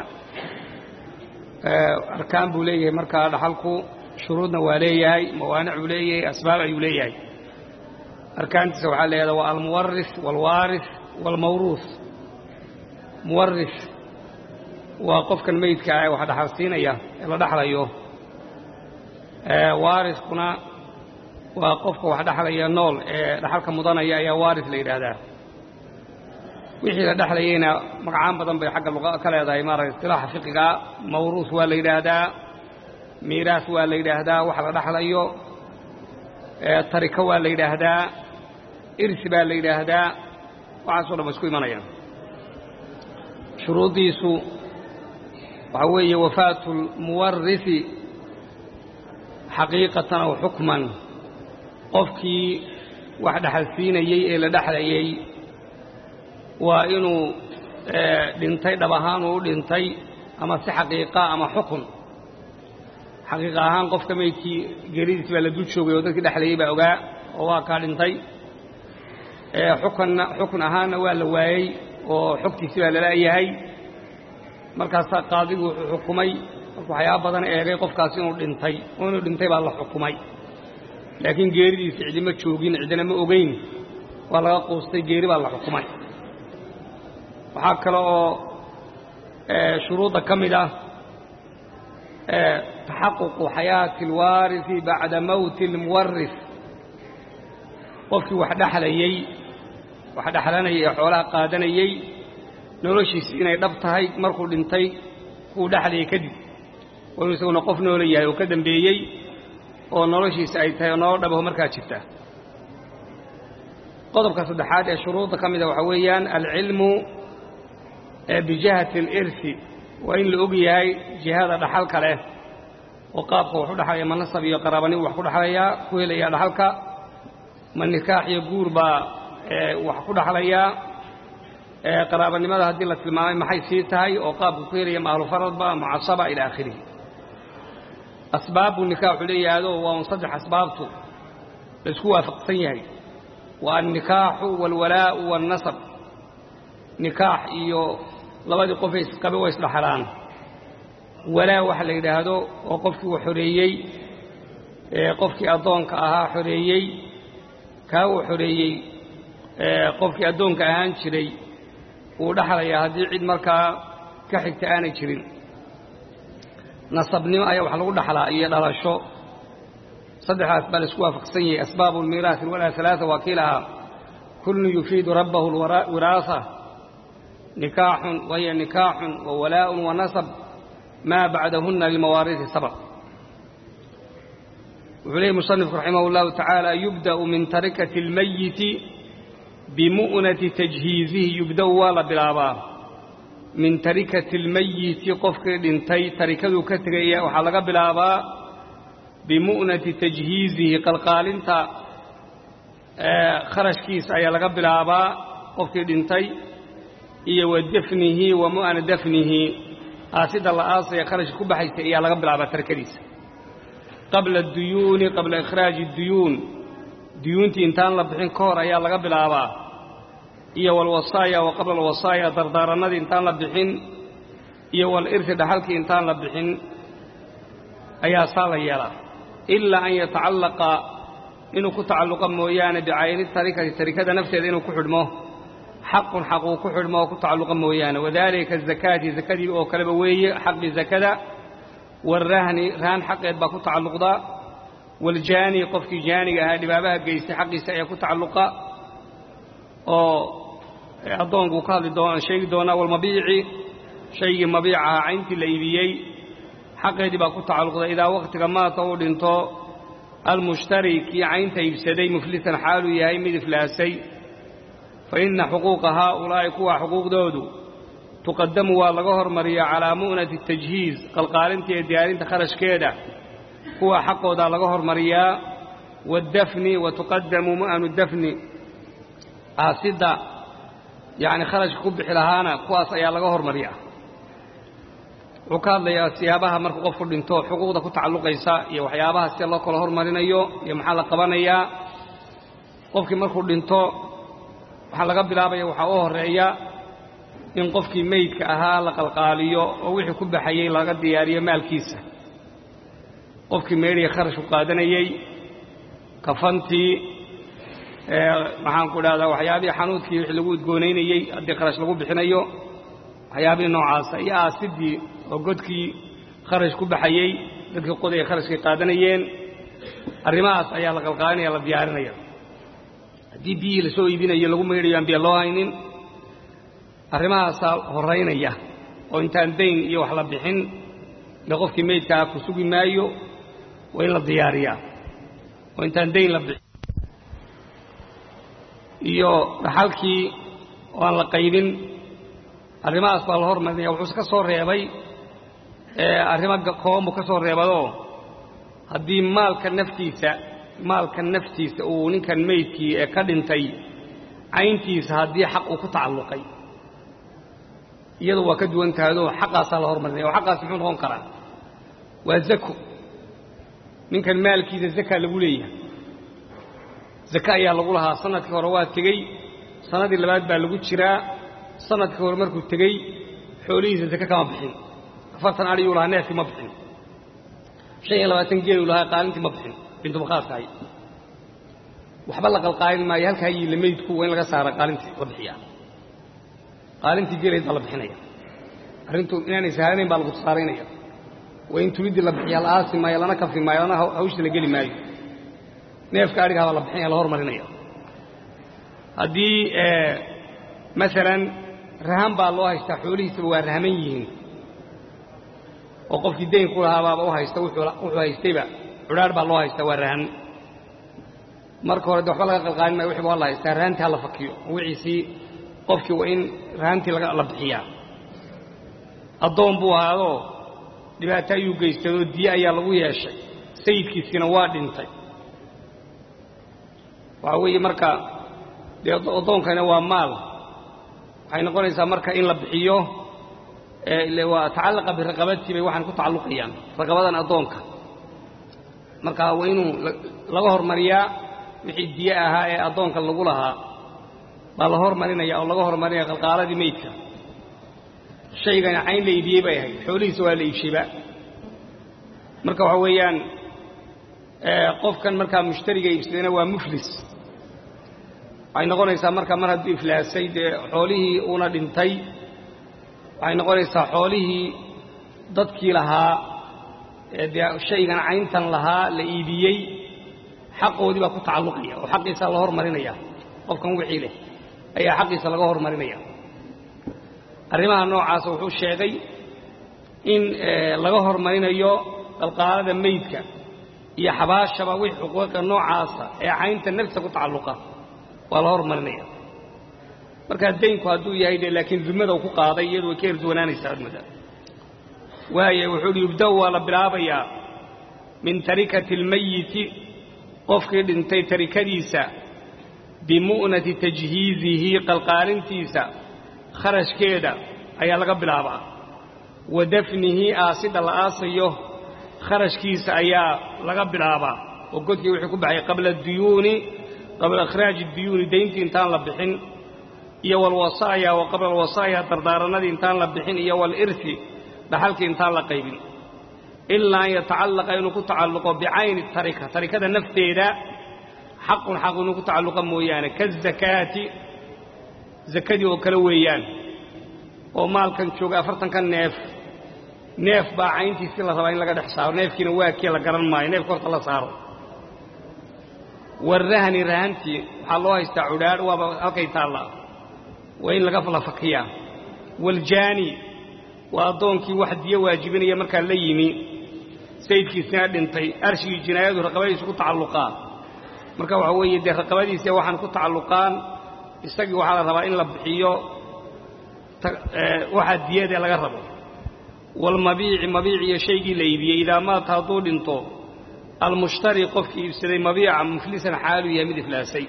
أركان بوليه مركا دحلكو شروطنا وليه موانع وليه أسباب وليه أركان تسوى عليه هذا والمورث والوارث والموروث مورث وقف كان ميت كاي واحد حاسينيا الا دخلايو وارث كنا وقف واحد دخلايا نول دخلك مدنيا يا وارث ليرادا wixii la dhaxlayna magacaan badan bay xagga luqada kala leedahay maara istilaaha fiqiga mawruus waa la yiraahdaa miiraas waa la yiraahdaa waxa la dhaxlayo tarika waa la yiraahdaa irsi baa la yiraahdaa waxaasoo dhan isku imanayaan shuruudiisu waxa weeye wafaatu lmuwarisi xaqiiqatan aw xukman qofkii wax dhaxalsiinayey ee la dhaxlayey waa inuu dhintay dhab ahaan uu dhintay ama si xaqiiqa ama xukun xaqiiqa ahaan qofka meydkii geeridiis baa la dul joogay oo dadkii dhaxlayey baa ogaa oo waa kaa dhintay xukun ahaana waa la waayey oo xogtiisi baa lala yahay markaasaa qaadigu wuxuu xukumay markuu waxyaaba badan eegay qofkaasi inuu dhintay baa la xukumay laakiin geeridiisi cidima joogin cidina ma ogeyn waa laga quustay geeri baa la xukumay waxaa kale oo shuruudda ka mid ah taxaququ xayaati alwaarisi bacda mowti almuwaris qofkii wax dhaxlayey wax dhaxlanayay ee xoolaha qaadanayey noloshiisi inay dhab tahay markuu dhintay kuu dhaxlayay kadib waa inuu isaguna qof noola yahay oo ka dambeeyey oo noloshiisi ay tahay oo nolol dhabaho markaa jirta qodobka saddexaad ee shuruudda ka mida waxaa weeyaan alcilmu bijihati alirsi waa in la og yahay jihada dhaxalka leh oo qaabka wax u dhaxlaya ma nasab iyo qaraabani wax ku dhaxlayaa ku helayaa dhaxalka ma nikaax iyo guur baa wax ku dhaxlayaa qaraabanimada haddii la tilmaamay maxay sii tahay oo qaabka ku helaya ma ahlu faradba ma casaba ila aakhirihi asbaabu nikaaxu leeyahaado waa un saddex asbaabtu لسكوا فقصيه والنكاح والولاء والنسب نكاح إيو لبدي قفيس قبل ويسلحران ولا وحل يدهدو وقفك وحريي قفك أدونك أها حريي كاو حريي قفك أدونك أهان شري ودحر يا هدي عيد مركا كحكت أنا شرين نصبني أيوة حلو دحلا إيه دلاشو صدح أسباب سكوا فقصية أسباب الميراث ولا ثلاثة وكيلها كل يفيد ربه الوراثة نكاح وهي نكاح وولاء ونسب ما بعدهن للمواريث سبق. وعليه مصنف رحمه الله تعالى يبدأ من تركة الميت بمؤنة تجهيزه يبدأ ولا بالآباء من تركة الميت قفك دنتي تركه كتغية وحلق بالآباء بمؤنة تجهيزه قال انت خرج كيس أي لقب بالآباء قفك دنتي إيه ودفنه ومؤنة دفنه آسد الله آسي خرج كبحيث إيه لقب بالآباء تركديس قبل الديون قبل إخراج الديون ديونتي انتان لبحين كور أي لقب بالآباء إيه والوصايا وقبل الوصايا دردار النادي انتان لبحين إيه والإرث دحلك انتان لبحين أي صالة يلا إلا أن يتعلق إنه كتعلق مويان بعين التركة نفسه إنه كحرمه حق كحرمه كتعلق مويان وذلك الزكاة زكاة أو كلبوية حق الزكاة والرهن حق يدبا كتعلق ذا والجاني قفك جاني هذه بابها جيس حق سيا كتعلق أو أظن قال دون شيء دون والمبيع شيء مبيعها عينتي الليبيي حق يدبا كتعلق ذا إذا وقت ما طول انتو المشتري كي عين تيبسدي مفلسا حاله يهي مدفلاسي فإن حقوق هؤلاء كوا حقوق دودو تقدم والغهر مريا على مؤنة التجهيز قال انت ديارين تخرج كيدا كوا حقه دا لغهر مريا والدفن وتقدم مؤن الدفن آسدا يعني خرج كبح لهانا كواس يا لغهر مريا وكان لي سيابها مركو قفر دينتو حقوقda ku tacalluqaysa iyo waxyaabaha si loo kala hormarinayo iyo maxaa la qabanaya qofkii markuu dhinto waxa laga bilaabay waxa uu horeeya in qofkii meydka ahaa la qalqaaliyo oo wixii ku baxayay laga diyaariyo maalkiisa qofkii meeyay kharash u qaadanayay kafantii maxaan ku dhahdaa waxyaabii xanuudkii wixii lagu udgoonaynayay hadii kharash lagu bixinayo waxyaabii noocaas iyo aasidii oo godkii kharash ku baxayay dadkii qoday kharashkii qaadanayeen arrimahaas ayaa la qalqaalinaya la diyaarinaya hadii biyo la soo iibinayo lagu meeyo aan biyo loo haynin arrimahaas horeynaya oo intaan deyn iyo wax la bixin la qofkii meydka ku sugi maayo way la diyaariyaa oo intaan deyn la bixin iyo dhaxalkii oo aan la qaybin arrimahaas baa la hormarinaya wuxuu ka soo reebay arrimaha qoom ka soo reebado haddii maalka naftiisa uu ninkan meydkii ee ka dhintay cayntiisa haddii xaq uu ku tacalluqay iyadoo waa ka duwan tahay xaqaas la hormarinaya oo xaqaas muxuu noqon karaa waa zako ninkan maalkiisa zaka lagu leeyahay zaka ayaa lagu lahaa sanadkii hore waa tagay sanadii labaad baa lagu jiraa sanadkii hore markuu tagay xoolihiisa zaka kama bixin afartan ari uu lahaa neefkii ma bixin 25 geel uu lahaa qaalintii ma bixin bintu baqaasay waxba la qalqaalin ma halka ay leemeydku weyn laga saara qaalintii la bixiyaa qaalintii geelay la bixinaya arintu inaan sahanayn baa lagu saaraynaya way intuu dib la bixiyaa laasi ma yalana ka fiimayana hawshta la gali maayo neefka ariga la bixinaya la hormarinaya hadii مثلا رهان با الله haysta xoolihiisa waa rahaman yihiin oo qofkii deyn ku lahaa baa haysta wuxuu haystayba curaar baa loo haysta waa rahan marka hore waxba laga qalqaalin ma wixii wallahi haysta rahantii la fakiyo wixii qofkii waa in rahantii laga la bixiyaa adoon buu ahaado dhibaato ayuu geystay oo diya ayaa lagu yeeshay sayidkiisina waa dhintay waa weey marka adoonkana waa maal waxay noqonaysaa marka in la bixiyo ee waa tacalluqa bi raqabadtii bay waxaan ku tacalluqayaan raqabadan adoonka marka waa inuu laga hormariyaa wixii diya ahaa ee addoonka lagu lahaa baa la hormarinaya oo laga hormarinaya qalqaaladii meydka shaygani cayn la iibiyey bay ahayd xoolihiisa waa la iibshayba marka waxa weeyaan qofkan markaa mushtariga iibsadayna waa muflis waxay noqonaysaa marka mar hadduu iflaasay dee xoolihii uuna dhintay waxay noqonaysaa xoolihii dadkii lahaa ee dee shaygan cayntan lahaa la iibiyey xaqoodii baa ku tacalluqaya oo xaqiisa la hormarinaya qofkan wixii leh ayaa xaqiisa laga hormarinaya arrimaha noocaasa wuxuu sheegay in laga hormarinayo qalqaalada meydka iyo xabaashaba wixii xuquuqa noocaasa ee caynta nafta ku tacalluqa waa la hormarinaya markaa daynku hadduu yahay de laakiin dumada uu ku qaaday iyadu way ka erduwanaanaysaa dumada waaye wuxuu uhi yubda' waa la bilaabayaa min tarikati almayiti qofkii dhintay tarikadiisa bimu'nati tajhiizihi qalqaalintiisa kharashkeeda ayaa laga bilaabaa wa dafnihi aasida la aasayo kharashkiisa ayaa laga bilaabaa oo godkii wixii ku baxay qabla ikhraaji diyuuni dayntii intaan la bixin iyo walwasaaya wa qabla alwasaaya dardaaranadii intaan la bixin iyo walirsi dhaxalkii intaan la qaybin ilaa an yatacallaqa inuu ku tacalluqo bicayni tarikada nafteeda xaqun xaq inuu ku tacalluqa mooyaane kazakaati zakadii oo kale weeyaan oo maalkan jooga 40 neef baa cayntiisii la rabaa in laga dhex saaro neefkiina waa kii la garan maayo neefka horta la saaro warrahni rahantii waxaa loo haystaa cudhaadh waaba halkay taallaa waa in laga fakiyaa waljaani waa addoonkii wax diyo waajibinaya markaa la yimi sayidkiisina dhintay arshigii jinaayadu raqabadiisu ku tacalluqaa marka waxa weeye dee raqabadiisa waxaan ku tacalluqaan isagii waxaa la rabaa in la bixiyo waxa diyada laga rabo walmabiici iyo shaygii la iibiyey idaa maata hadduu dhinto almushtari qofkii iibsaday mabiica muflisan xaalu yahay mid iflaasay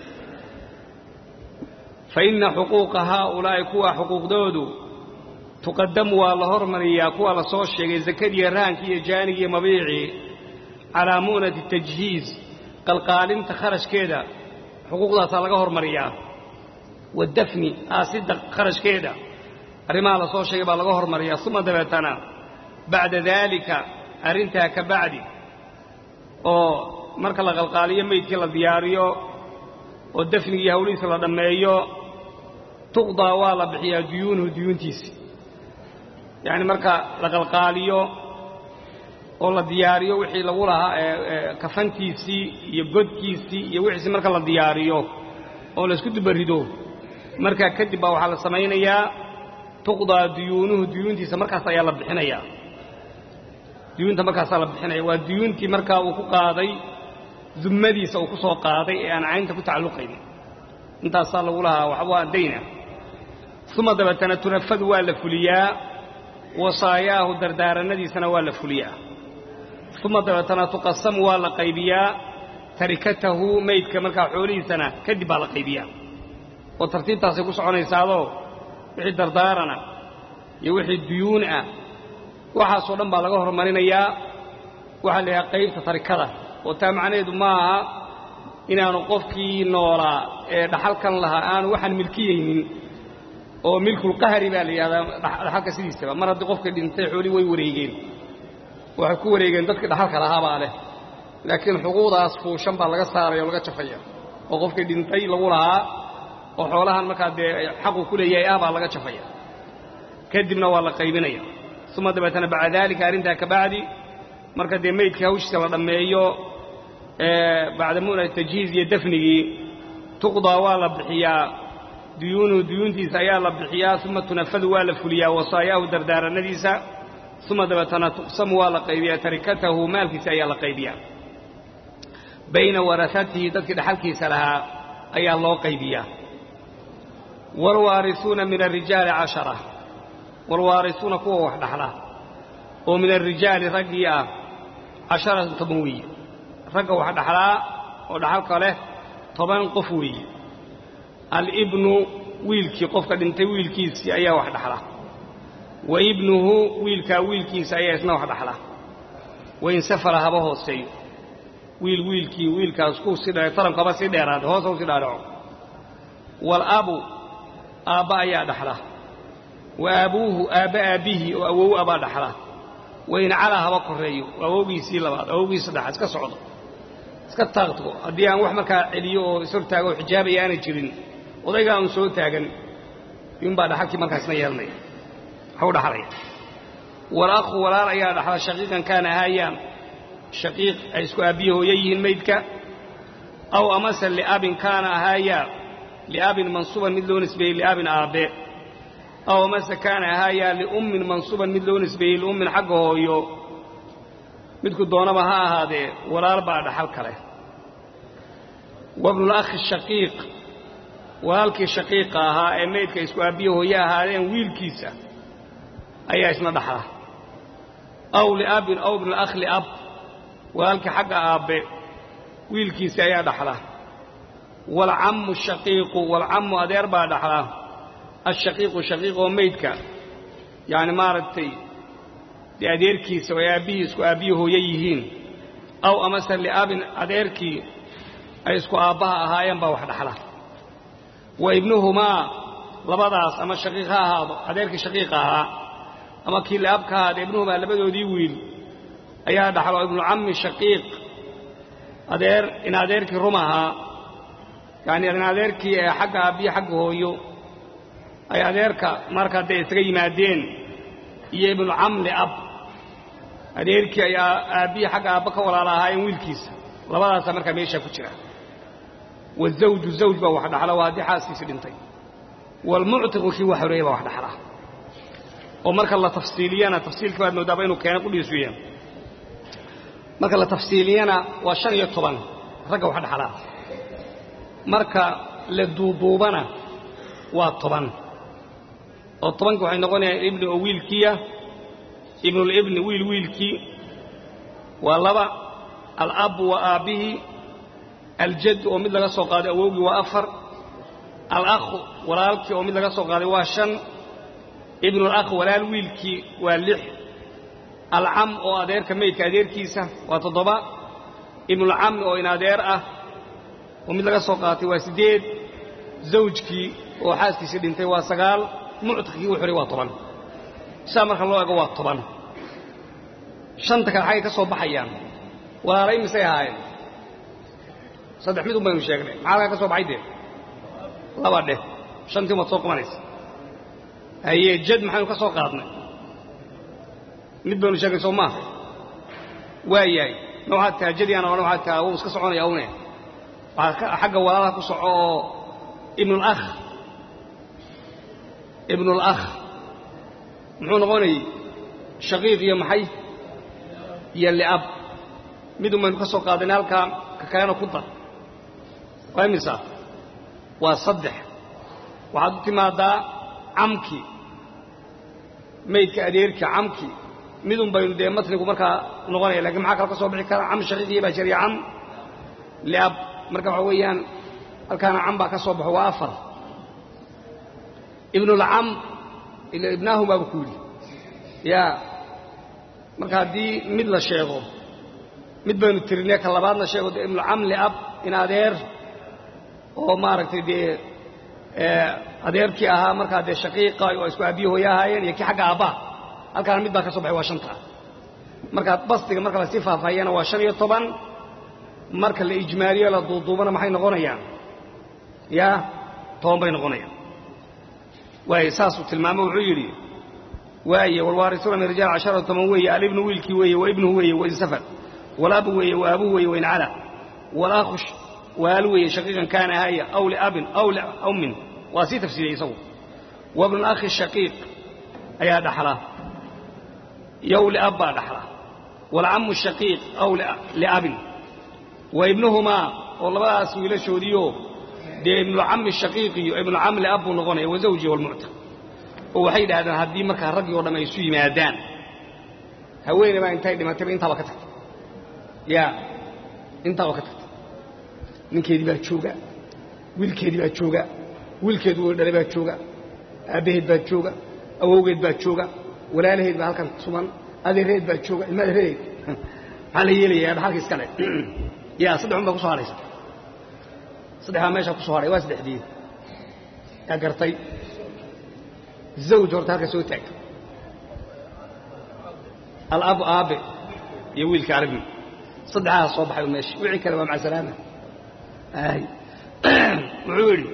fa inna xuquuqa haaulaa'i kuwa xuquuqdoodu tuqadamu waa la hormariyaa kuwa la soo sheegay zakadiiyo rahankii iyo jaanigii iyo mabiicii calaa mu'nati tajhiiz qalqaalinta kharashkeeda xuquuqdaasaa laga hormariyaa wadafni aasidda kharashkeeda arrimaha la soo sheegay baa laga hormariyaa uma dabeetana bacda daalika arrintaa ka bacdi oo marka la qalqaaliyo meydkii la diyaariyo oo dafnigii hawlihiisa la dhammeeyo tuqdaa waa la bixiyaa duyuunuhu duyuuntiisii yacni marka la qalqaaliyo oo la diyaariyo wixii lagu lahaa kafantiisii iyo godkiisii iyo wixiisi marka la diyaariyo oo la isku dubarido markaa kadib baa waxaa la samaynayaa tuqdaa duyuunuhu duyuuntiisa markaas ayaa la bixinayaa duyuunta markaasaa la bixinaya waa duyuuntii markaa uu ku qaaday dummadiisa uu ku soo qaaday ee aan caynta ku tacalluqaynin intaasaa lagu lahaa waxbaa dayna uma dabeetana tunafadu waa la fuliyaa wasaayaahu dardaaranadiisana waa la fuliyaa uma dabeetana tuqasamu waa la qaybiyaa tarikatahu maydka markaa xoolihiisana kadib baa la qaybiyaa oo tartiibtaasay ku soconaysaadoo wixii dardaarana iyo wixii duyuun ah waxaasoo dhan baa laga hormarinayaa waxaa la yidhaha qaybta tarikada oo taa macnaheedu ma aha inaanu qofkii noolaa ee dhaxalkan lahaa aanu waxaan milkiyaynin oo milkulqahri baa la yidhahdaa dhaxalka sidiisaba mar haddii qofkii dhintay xoolii way wareegeen waxay ku wareegeen dadkii dhaxalka lahaabaa leh laakiin xuquuqdaas fuushan baa laga saaraya oo laga jafaya oo qofkii dhintay lagu lahaa oo xoolahan markaa dee xaqu ku leeyahay ah baa laga jafaya kadibna waa la qaybinaya uma dabeetana bacda daalika arrintaa ka bacdi marka dee meydkii hawshiisa la dhammeeyo bacda mu'nati tajhiiz iyo dafnigii tuqdaa waa la bixiyaa duyuunuhu duyuuntiisa ayaa la bixiyaa uma tunafadu waa la fuliyaa wasaayaahu dardaaranadiisa uma dabeetana tuqsamu waa la qaybiyaa tarikatahu maalkiisa ayaa la qaybiyaa bayna warasatihi dadkii dhaxalkiisa lahaa ayaa loo qaybiyaa waalwaarisuuna min alrijaali 10 waalwaarisuuna kuwa wax dhaxla oo min alrijaali raggii ah 10 toban weeye ragga wax dhaxlaa oo dhaxalka leh 10 qof weeye alibnu wiilkii qofka dhintay wiilkiisii ayaa wax dhaxla wa ibnuhu wiilkaa wiilkiisa ayaa isna wax dhaxla wain safara haba hooseeyo wiilkii wiilkaas ku sidhay taranka ba si dheeraad hoos u sidhaaro wal abu aaba ayaa dhaxla wa abuhu abihi oo awow aba dhaxla wayn cala haba koreeyo awowgiisii labaad awowgiisa dhaxas ka socdo iska taagto hadii aan wax markaa celiyo oo isor taago xijaabaya aan jirin odayga aan soo taagan in baa dhaxalkii markaasna yeelnay haw dhaxlay wal akhu walaal ayaa dhaxla shaqiiqan kana hayaan shaqiiq ay isku abiyo yihiin meydka aw amasa li abin kana haya li abin mansuban mid loo nisbeeyay li abin aabe aw amasa kana haya li ummin mansuban mid loo nisbeeyay li ummin xagga hooyo midku doonaba ha ahaadee walaal baa dhaxal kale wabnu al-akh shaqiiq walaalkii shaqiiqa ahaa ee meydka isku abiyo hooyo ahaadeen wiilkiisa ayaa isna dhaxla aw li abin aw ibn al-akh li ab walaalkii xagga aabe wiilkiisa ayaa dhaxla wal ammu shaqiiqu wal ammu adeer baa dhaxla الشقيق شقيق وميدك يعني مارتي لأديركيس ويابيه اسكو أبيه ييهين أو أمثل لأب أديركي أي اسكو آبها أهايان باوحد حلا وابنهما لبضاس أما الشقيقها هذا أديركي شقيقها أما كي لأبك هذا ابنهما لبدو ديويل أيها دحلا ابن عم الشقيق أدير إن أديركي رمها يعني إن أديركي حق أبيه حقه هو ay adeerka marka ay isaga yimaadeen iyo ibn amli ab adeerkii ayaa aabihi xagga aabba ka walaalahaayeen wiilkiisa labadaas marka meesha ku jira wazawju zawj ba wax dhaxla waa hadii xaaskiisa dhintay wal mu'tiqu ki wax horeeyay wax dhaxla oo marka la tafsiiliyana tafsiilka baad moodaba inuu keenay ku dhiisuyeen marka la tafsiiliyana waa 15 ragga wax dhaxla marka la duuduubana waa 10 وطبعاً waxay noqonayaan ibn oo wiilkiya ibn al-ibn wiilki walaba al-ab wa abihi al-jadd oo mid laga soo qaaday awowgi waa 4 al-akh walaalki oo mid laga soo qaaday waa 5 ibn al-akh walaal wiilki waa 6 al-am oo adeerka meydka adeerkiisa waa 7 ibn al-am oo in adeer ah oo mid laga soo qaatay waa 8 zawjki oo xaaskiisa dhintay waa 9 mu'tiqi wuxuu waa 10 samarka loo eego waa 10 shanta kale xay ka soo baxayaan walaalay misay ahaayeen saddex mid baynu sheegnay maxaa ka soo baxay laba dheh shantii ma soo qabanaysa aye jad maxaynu ka soo qaadnay mid baynu sheegnay soo ma waayay nooca taajidi ana nooca taa uu iska soconaya awne xagga walaalaha ku soco ibn al-akh ابن الأخ محون غني شقيق يا محي يلي أب مدو من كسو قادنا لك ككيانا كدر ويمسا وصدح وحدث ما دا عمكي ميتك أديرك عمكي مدو بين دي مثلك ومركا نغني لكن معاك الكسو بحكا عم شقيق يبا شري عم لأب مركا عويان الكان عم باكسو بحوافر ابن العم إلى ابنه ما بكولي يا marka hadii mid la sheego mid baynu tirinay ka labaadna sheego ibn al-am li ab in adeer oo maaragtay adeerkii ahaa marka de shaqiiqa oo isku abiyo hooyahaayeen iyo ki xagga aabba halkaan mid baa ka soo baxay waa 5 marka bastiga marka la sifaafayana waa 15 marka la ijmaaliyo la duuduubana maxay noqonayaan ya 10 bay noqonayaan وإساس التلمام وعيري وأي والوارثون من رجال 10 وي الابن ويلكي وي وابنه وي وإن سفر والأب وي وأبوه وي وإن على والأخ والوي شقيقا كان هاي أو لأب أو لأم واسي تفسير يسوي وابن الأخ الشقيق أي هذا حرام يو لأب هذا حرام والعم الشقيق أو لأب وابنهما والله بقى أسوي له شوديو دي ابن العم الشقيقي وابن العم لأب ونغني وزوجي والمعتق وحيد هذا هدي مركه الرجل ولما يسوي مادان هوين ما انتهي لما تبي انت وقتك يا انت وقتك ninkeedii baa jooga wiilkeedii baa jooga wiilkeedu uu dhalay baa jooga aabaheed baa jooga awowgeed baa jooga walaalaheed baa halkan suman adeereed baa jooga ilmadeed hal yeelaya halka iska leh يا صدق عمرك كسر عليه صدق ماشي كسر عليه واسد حديد يا قرطي الزوج ورتها كسوتك الأب آب يويل كعربي صدعها صباح وماشي وعي كلمة مع سلامة وعوري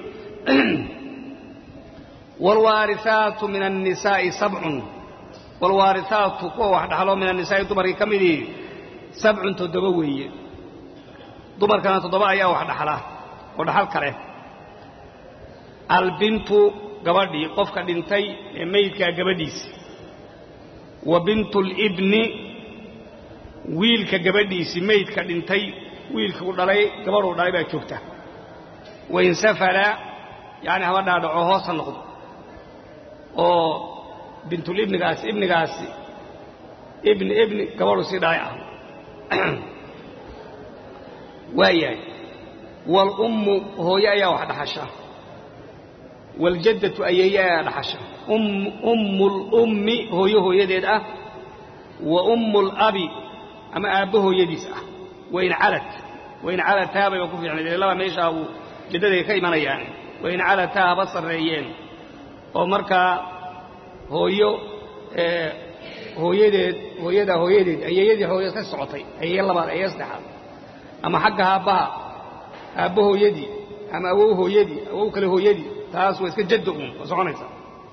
والوارثات من النساء 7 والوارثات قوة واحدة حلو من النساء دمر كمدي 7 تدبوي دمر كانت تدبا يا واحدة حلا واحدة حل كره البنت قبدي قف كدنتي ميت كقبديس وبنت الابن ويل كقبديس ميت كدنتي ويل كودلي قبرو داي با جوجتا وإن سفل يعني هو دعوه صنقض أو بنت الابن قاس ابن قاس ابن قبرو سيدايا وياي والأم هو يا واحد حشا والجدة أيايا دحشا أم الأم هو يديد وأم الأب أما أبوه يديس وإن علت تابا يكون يعني لا ما يشاء جدده كيما يعني وإن علت تابا بصر ريين ومركا هو يديد أيايا هو يسعطي أيايا الله بقى يسدح أما حقها أبوه يدي أما أبوه يدي أبوه كله يدي تاس ويسك جدهم وسعنيسا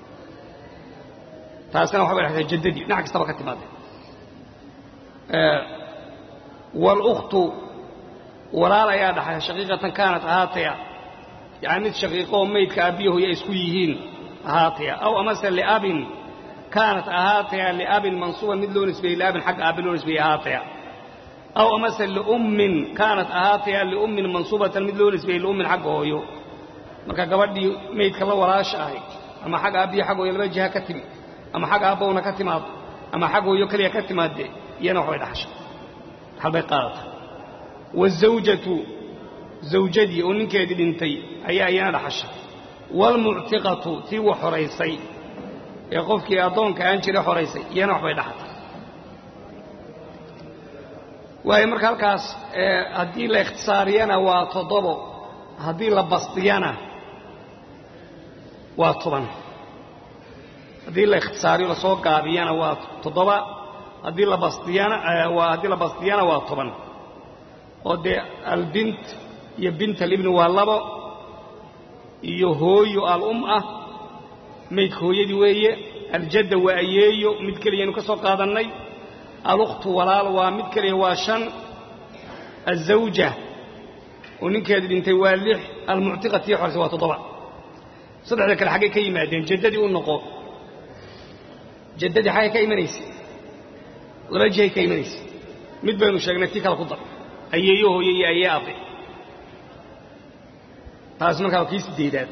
تاس كانوا حبوا يحكي جددي نعكس طبقة ماده والأخت ولا لا يادح شقيقة كانت هاتيا يعني شقيقة ميت كأبيه يسكويهين هاتيا أو مثلا لأب كانت هاتيا لأب منصوبا مثل نسبه لأب حق أب نسبه هاتيا أو مثلا لأم كانت هاتيا لأم منصوبة مثل نسبه لأم حق هويو marka gabadhii meedka la walaashahay ama xaq aabiyo xaq oo laba jiha ka timi ama xaq aabowna ka timaad ama xaq oo kaliya ka timaade iyana waxay dhaxashay halbay qaadata wazawjatu zawjadi oo ninkeedii dhintay ayaa iyana dhaxashay wal mu'tiqatu tii wax horeysay ee qofkii adoonka aan jiray horeysay iyana waxbay dhaxatay way marka halkaas hadii la ikhtisaariyana waa 7 hadii la bastiyana وطبعا هذه الاختصاري لصوق قابيانا وطبعا هذه البسطيانا وطبعا ودي البنت يا بنت الابن والله يهوي الأمة ميك هويدي ويه الجد وأييه متكلينو كسوق قادني الأخت ولا ومتكلي واشن الزوجة ونكاد بنت والح المعتقة يحرس وطبعا صدق ذلك الحقيقة كيما دين جددي والنقو جددي حاجة كيما نيسي ورجعي كيما نيسي مدبينو شاقنتيك الخضر أيهو يا أبي taas markaa kiis deedad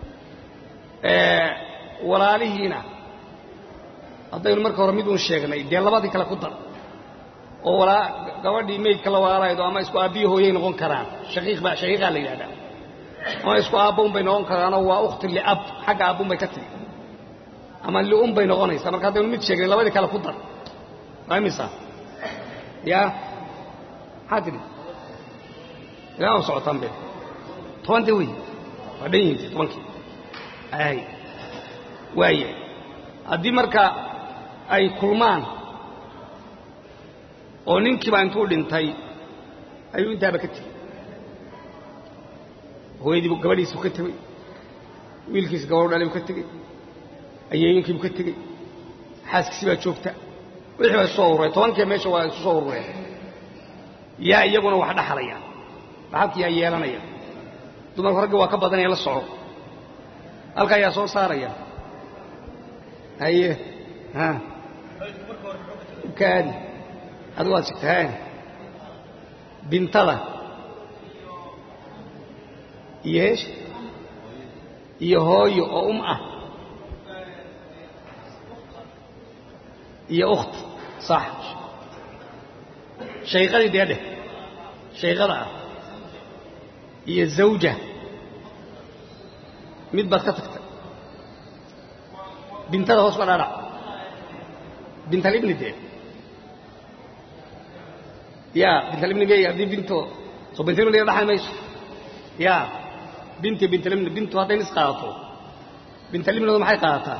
walaalihiina hadaynu marka hore mid uu sheegnay de labadii kala ku dar oo walaa gabadhii meedka la waaraydo ama isku aabiyo hooyay noqon karaan shaqiiqa la yiraahdaa ama isku aaboon bay noqon karaan oo waa ukhti li ab xaga aaboon bay ka timi ama li bay noqonaysa marka hadaynu mid sheegnay labadii kala ku dar raymisa ya hadii yaa socotan be 20 وي ودين 20 اي واي ادي marka ay kulmaan oo ninkii baa intuu dhintay ayuu intaaba ka tagay hooyadii gabadhiisu ka tagay wiilkiis gabadhu dhalay ka tagay ayeeyinkiibu ka tagay xaaskiisa baa joogta wixii baa soo ururay 10 meesha waa soo ururay yaa iyaguna wax dhaxalaya baxalkii ay yeelanaya dumar rag waa ka badan ee la soco halka ayaa soo saaraya haye ha kaadi adoo sigtaan bintada yeesh iyo hooyo oo ah iyo ukht صح shayqadi deede shayqada هي الزوجة مد بس كتكت بنتها هو سؤال لا بنت الابن دي يا بنت الابن جاي دي بنته soo bintu libni dhaxal mayso ya bintu libni bintu hadday nis qaadato bintu libni maxay qaadataa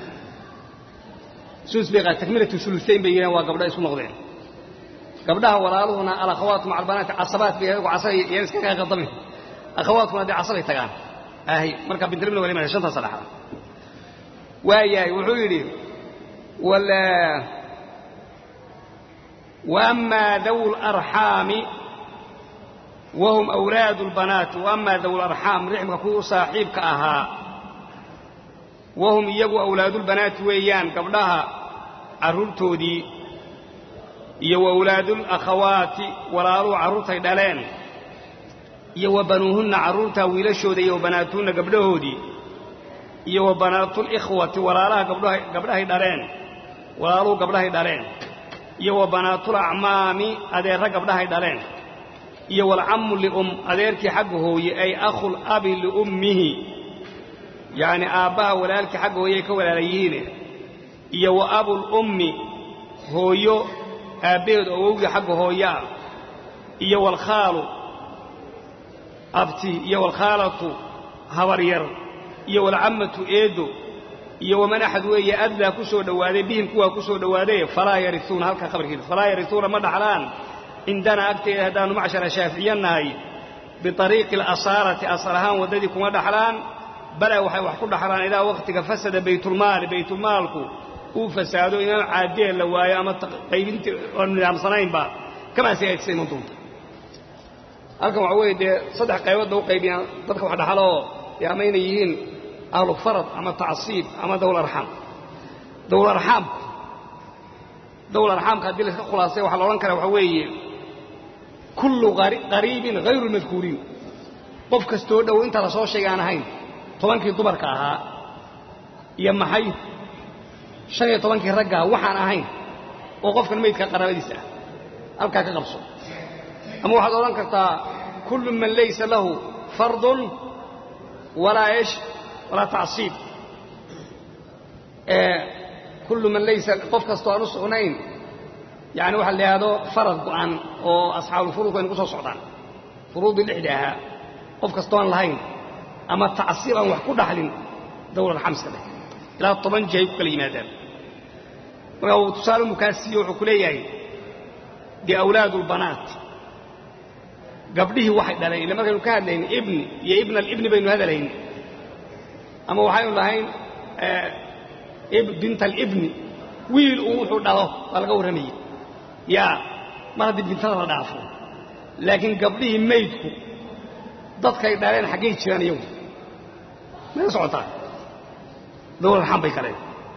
sulus bay qaadataa takmilatu sulusayn bay yiraan waa gabdha isku noqdeen gabdhaha walaaluhuna alakhawaat maca albanaati casabaat bay iyagu casay yaan iska qadamin akhawaatuna hadday casabay tagaan ahi marka bintu libni wali ma shanta salaxa waayahay wuxuu yidhi wala وأما ذو الأرحام وهم أولاد البنات وأما ذو الأرحام رحمك كو صاحبك أها وهم يجوا أولاد البنات ويان قبلها عرورتو دي يو أولاد الأخوات ورارو عرورتي دالين يو بنوهن عرورتا ويلشو دي يو بناتون قبله دي يو بنات الإخوة ورارها قبلها دالين ورارو قبلها دالين iyo banaatul a'maami adeer gabdhahay dhaleen iyo wal ammu li adeerkii xaq hooye ay akhul abi li ummihi yaani aabaha walaalkii xaq hooye ka walaalayiin iyo wa abul ummi hooyo aabeed awowgii xaq hooya iyo wal khaalu abti iyo wal khaalatu hawaryar iyo wal ammatu eedo iyo waman ahad weeye adla ku soo dhawaaday bihim kuwa ku soo dhawaaday falaa yarithuna halka khabarkiisa falaa yarithuna ma dhaxlaan indana agtay hadaanu macshara shaafi'iyanahay bi tariiqi al-asarati asrahan wadadi kuma dhaxlaan bala waxay wax ku dhaxlaan ilaa waqtiga fasada baytul maalku uu fasaado inaan caadeel la waayo ama qaybinta oo nidaamsanayn ba kama saayay doonta halka waxa weeye saddex qaybood oo qaybiyaan dadka wax dhaxalo yaamayna yihiin أهل الفرض أما تعصيب أما دول أرحام دول أرحام قد لك خلاصة وحلوان كلا وحوية كل غريب غير المذكورين قف كستود أو أنت رسول شيء أنا هين طبعا كي دبر كها يما حي شيء طبعا كي رجع وحنا هين وقف كان ميت كقرابة ديسة أبكى كقبصه أما واحد أولاً كتا كل من ليس له فرض ولا إيش ولا تعصيب كل من ليس قف كستوانوس هنين يعني واحد اللي هذا فرض عن أصحاب الفروض كانوا قصوا صعدان فروض الإحداها قف كستوان لهين أما التعصيب أن وحكو دحلين دولة الحمس كده لا طبعا جايب كلمات ولو تسالوا مكاسي وحكوليه دي أولاد البنات قبله واحد لين لما كانوا كان لين ابن يا ابن الابن بين هذا لين أما وحي لهين بنت الابن ويل أوحو دله والغورمي يا ما هذه بنت الله دافو لكن قبله ميتكو ضدك يدارين حقيقة شان يوم ما يسعطان دول الحام بيكالين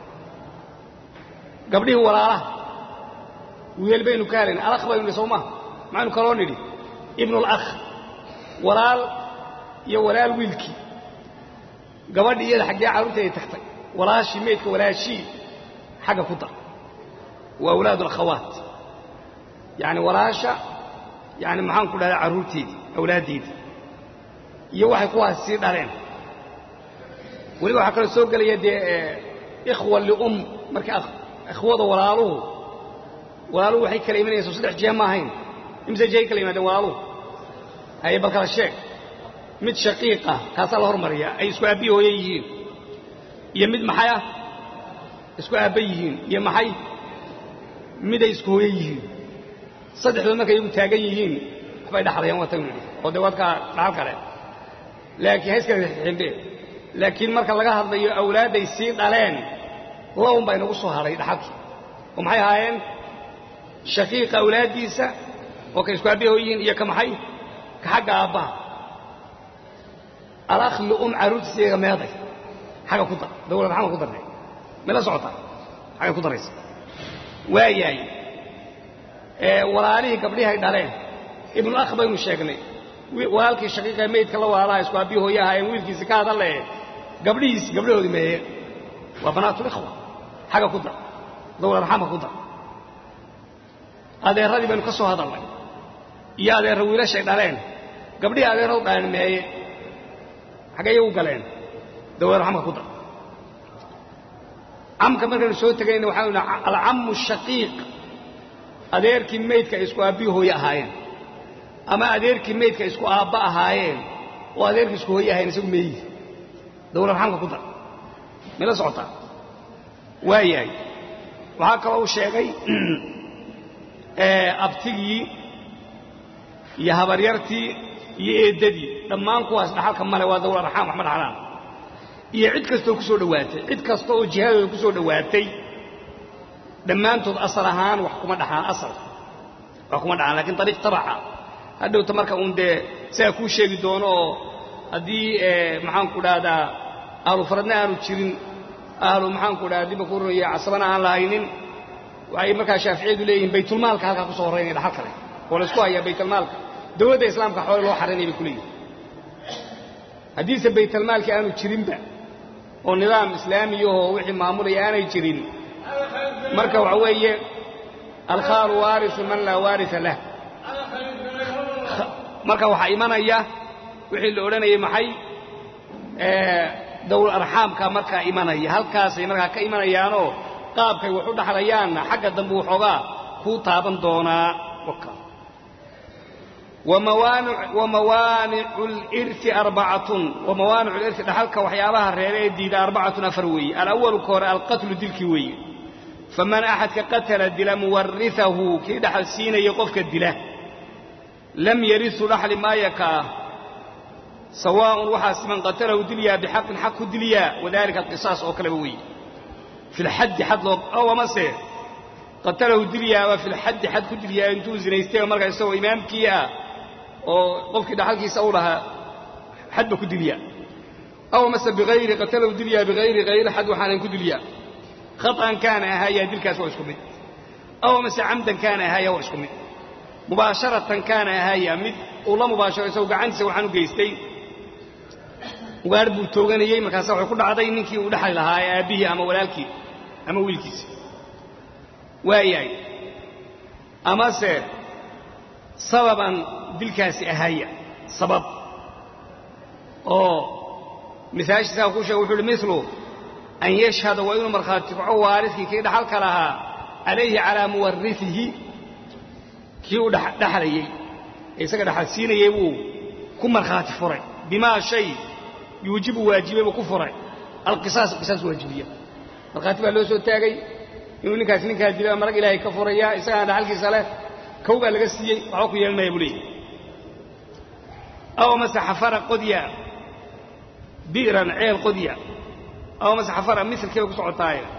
قبله وراءه ويل بينه كارين الأخ بينه سوما مع أنه كروني دي ابن الأخ ورال يا ورال ويلكي قبل يد حاجة عروتي تحت ولا شيء ميت ولا شيء حاجة فضة وأولاد الأخوات يعني وراشة يعني معهم كلها عروتي أولادي يوحي قوها السيد عليهم ولو حكى السوق قال يدي إخوة لأم مركي أخوة ورالوه وحي كلمين يسوس صدح جامعين إمزا جاي كلمة ورالوه هاي بكر الشيخ مد شقيقة كاسا الهرمرية أي اسكو أبيه ويهين يمد محيا اسكو أبيهين يمحي مد اسكو يهين صدح لما كيبو تاقيهين فايدة حريان وتنمي ودواتك نعال كريم لكن هايس كريم لكن مركا لغا هذا أولاد يسيد علين اللهم بين وصوها رأي دحاكي ومحي هايين شقيقة أولاد ديسا وكيسكو أبيه ويهين إيا كمحي كحق أباه الأخ لأم عروت سيغة مياضي حاجة كتر دولة محمد كتر ملا سعطة حاجة كتر ريس وياي وراليه قبلها يدارين ابن الأخ بينه الشيخني وقالك الشقيقة ميت كالله وعلاه يسكو أبيه وياها يمويل في زكاة الله قبله دي ميه وبنات الإخوة حاجة كتر دولة محمد كتر هذا الرجل بينه كسو هذا الله يا هذا الرويلة الشيخ قبلها هذا الرجل بينه ميه حاجة يوقلين دور رحمة خضر عم كمان سويت جايين وحاول العم الشقيق أدير كميت كيسكو أبيه هو يهاين ama adeerkii meydka isku aabba ahaayeen oo adeerkii isku hooyo ahayn isagu meeyey dawla arxaamka ku dar mila socotaa waayahay waxaa kaloo uu sheegay abtigii iyo habaryartii iyo eedadii dhammaan kuwaas dhaxalka male waa dawla arxaam wax ma dhaxlaan iyo cid kastoo ku soo dhowaatay cid kasta oo jihadooda ku soo dhowaatay dhammaantood asal ahaan wax kuma dhaxlaan asal wax kuma dhaxlaan laakiin dariiq tabaca hadhowta marka uun dee sidaa kuu sheegi doono oo haddii maxaanku dhahdaa ahlu faradna aanu jirin ahlu maxaanku dhahdaa dibba ku runaya casabana aan lahaynin waxay markaa shaaficiyadu leeyihiin baytulmaalka halkaa ku soo horraynaya dhaxal kale oo laysku hayaa baytulmaalka dawladda islaamka xoole loo xarinaya bay ku leeyihin haddiise baytulmaalkii aanu jirinba oo nidaam islaamiyahoo wixii maamulaya aanay jirin marka waxa weeye alkhaalu waarisu man laa waarisa lah marka waxaa imanaya wixii la odhanayay maxay dawla arxaamka markaa imanaya halkaasay markaa ka imanayaanoo qaabkay wax u dhaxlayaanna xagga dambe waxoogaa kuu taaban doonaa وموانع الإرث أربعة وموانع الإرث دحلك وحيابها الرئي ديدا 4 أفروي الأول كور القتل دلكوي فمن أحد قتل الدلا مورثه كي دحل سين يقفك الدلا لم يرث دحل ما يكا سواء وحاس من قتله دليا بحق حق دليا وذلك القصاص أو كلبوي في الحد حد لو أو مسير قتله دليا وفي الحد حد دليا انتو زنيستيه ومركا يسوي إمامك إياه oo qofkii dhaxalkiisa u lahaa xad ba ku diliya aw masa bighayri qatalu diliya bighayri ghayri xad waxaan ku diliya khatan kana haya dilkaas waa isku mid aw masa amdan kana haya waa isku mid mubasharatan kana haya mid ula mubasharayso gacantiisa waxaan u geystay ugaar buu tooganayay markaas waxa ku dhacday ninkii uu dhaxal lahaa aabihi ama walaalkii ama wiilkiisa waayay ama se sababan dilkaasi ahaya sabab oo misaashi saa ku sheegay wuxuu mislu an yashhada wa inuu markhaati kaco waarithkii kii dhaxalka lahaa alayhi calaa muwarithihi kii u dhaxlayay isaga dhaxal siinayay buu ku markhaati furay bimaa shay yuujibu waajibay buu ku furay alqisaas qisaas waajibiya markhaati baa loo soo taagay inuu ninkaas ninkaa dilaa marag ilaahay ka furaya isagana dhaxalkiisa leh كوبا لقسيي وعقو يلما يبلي أو مسح فرق قديا بئرا عيل قديا أو مسح فرق مثل كيف كسعطايا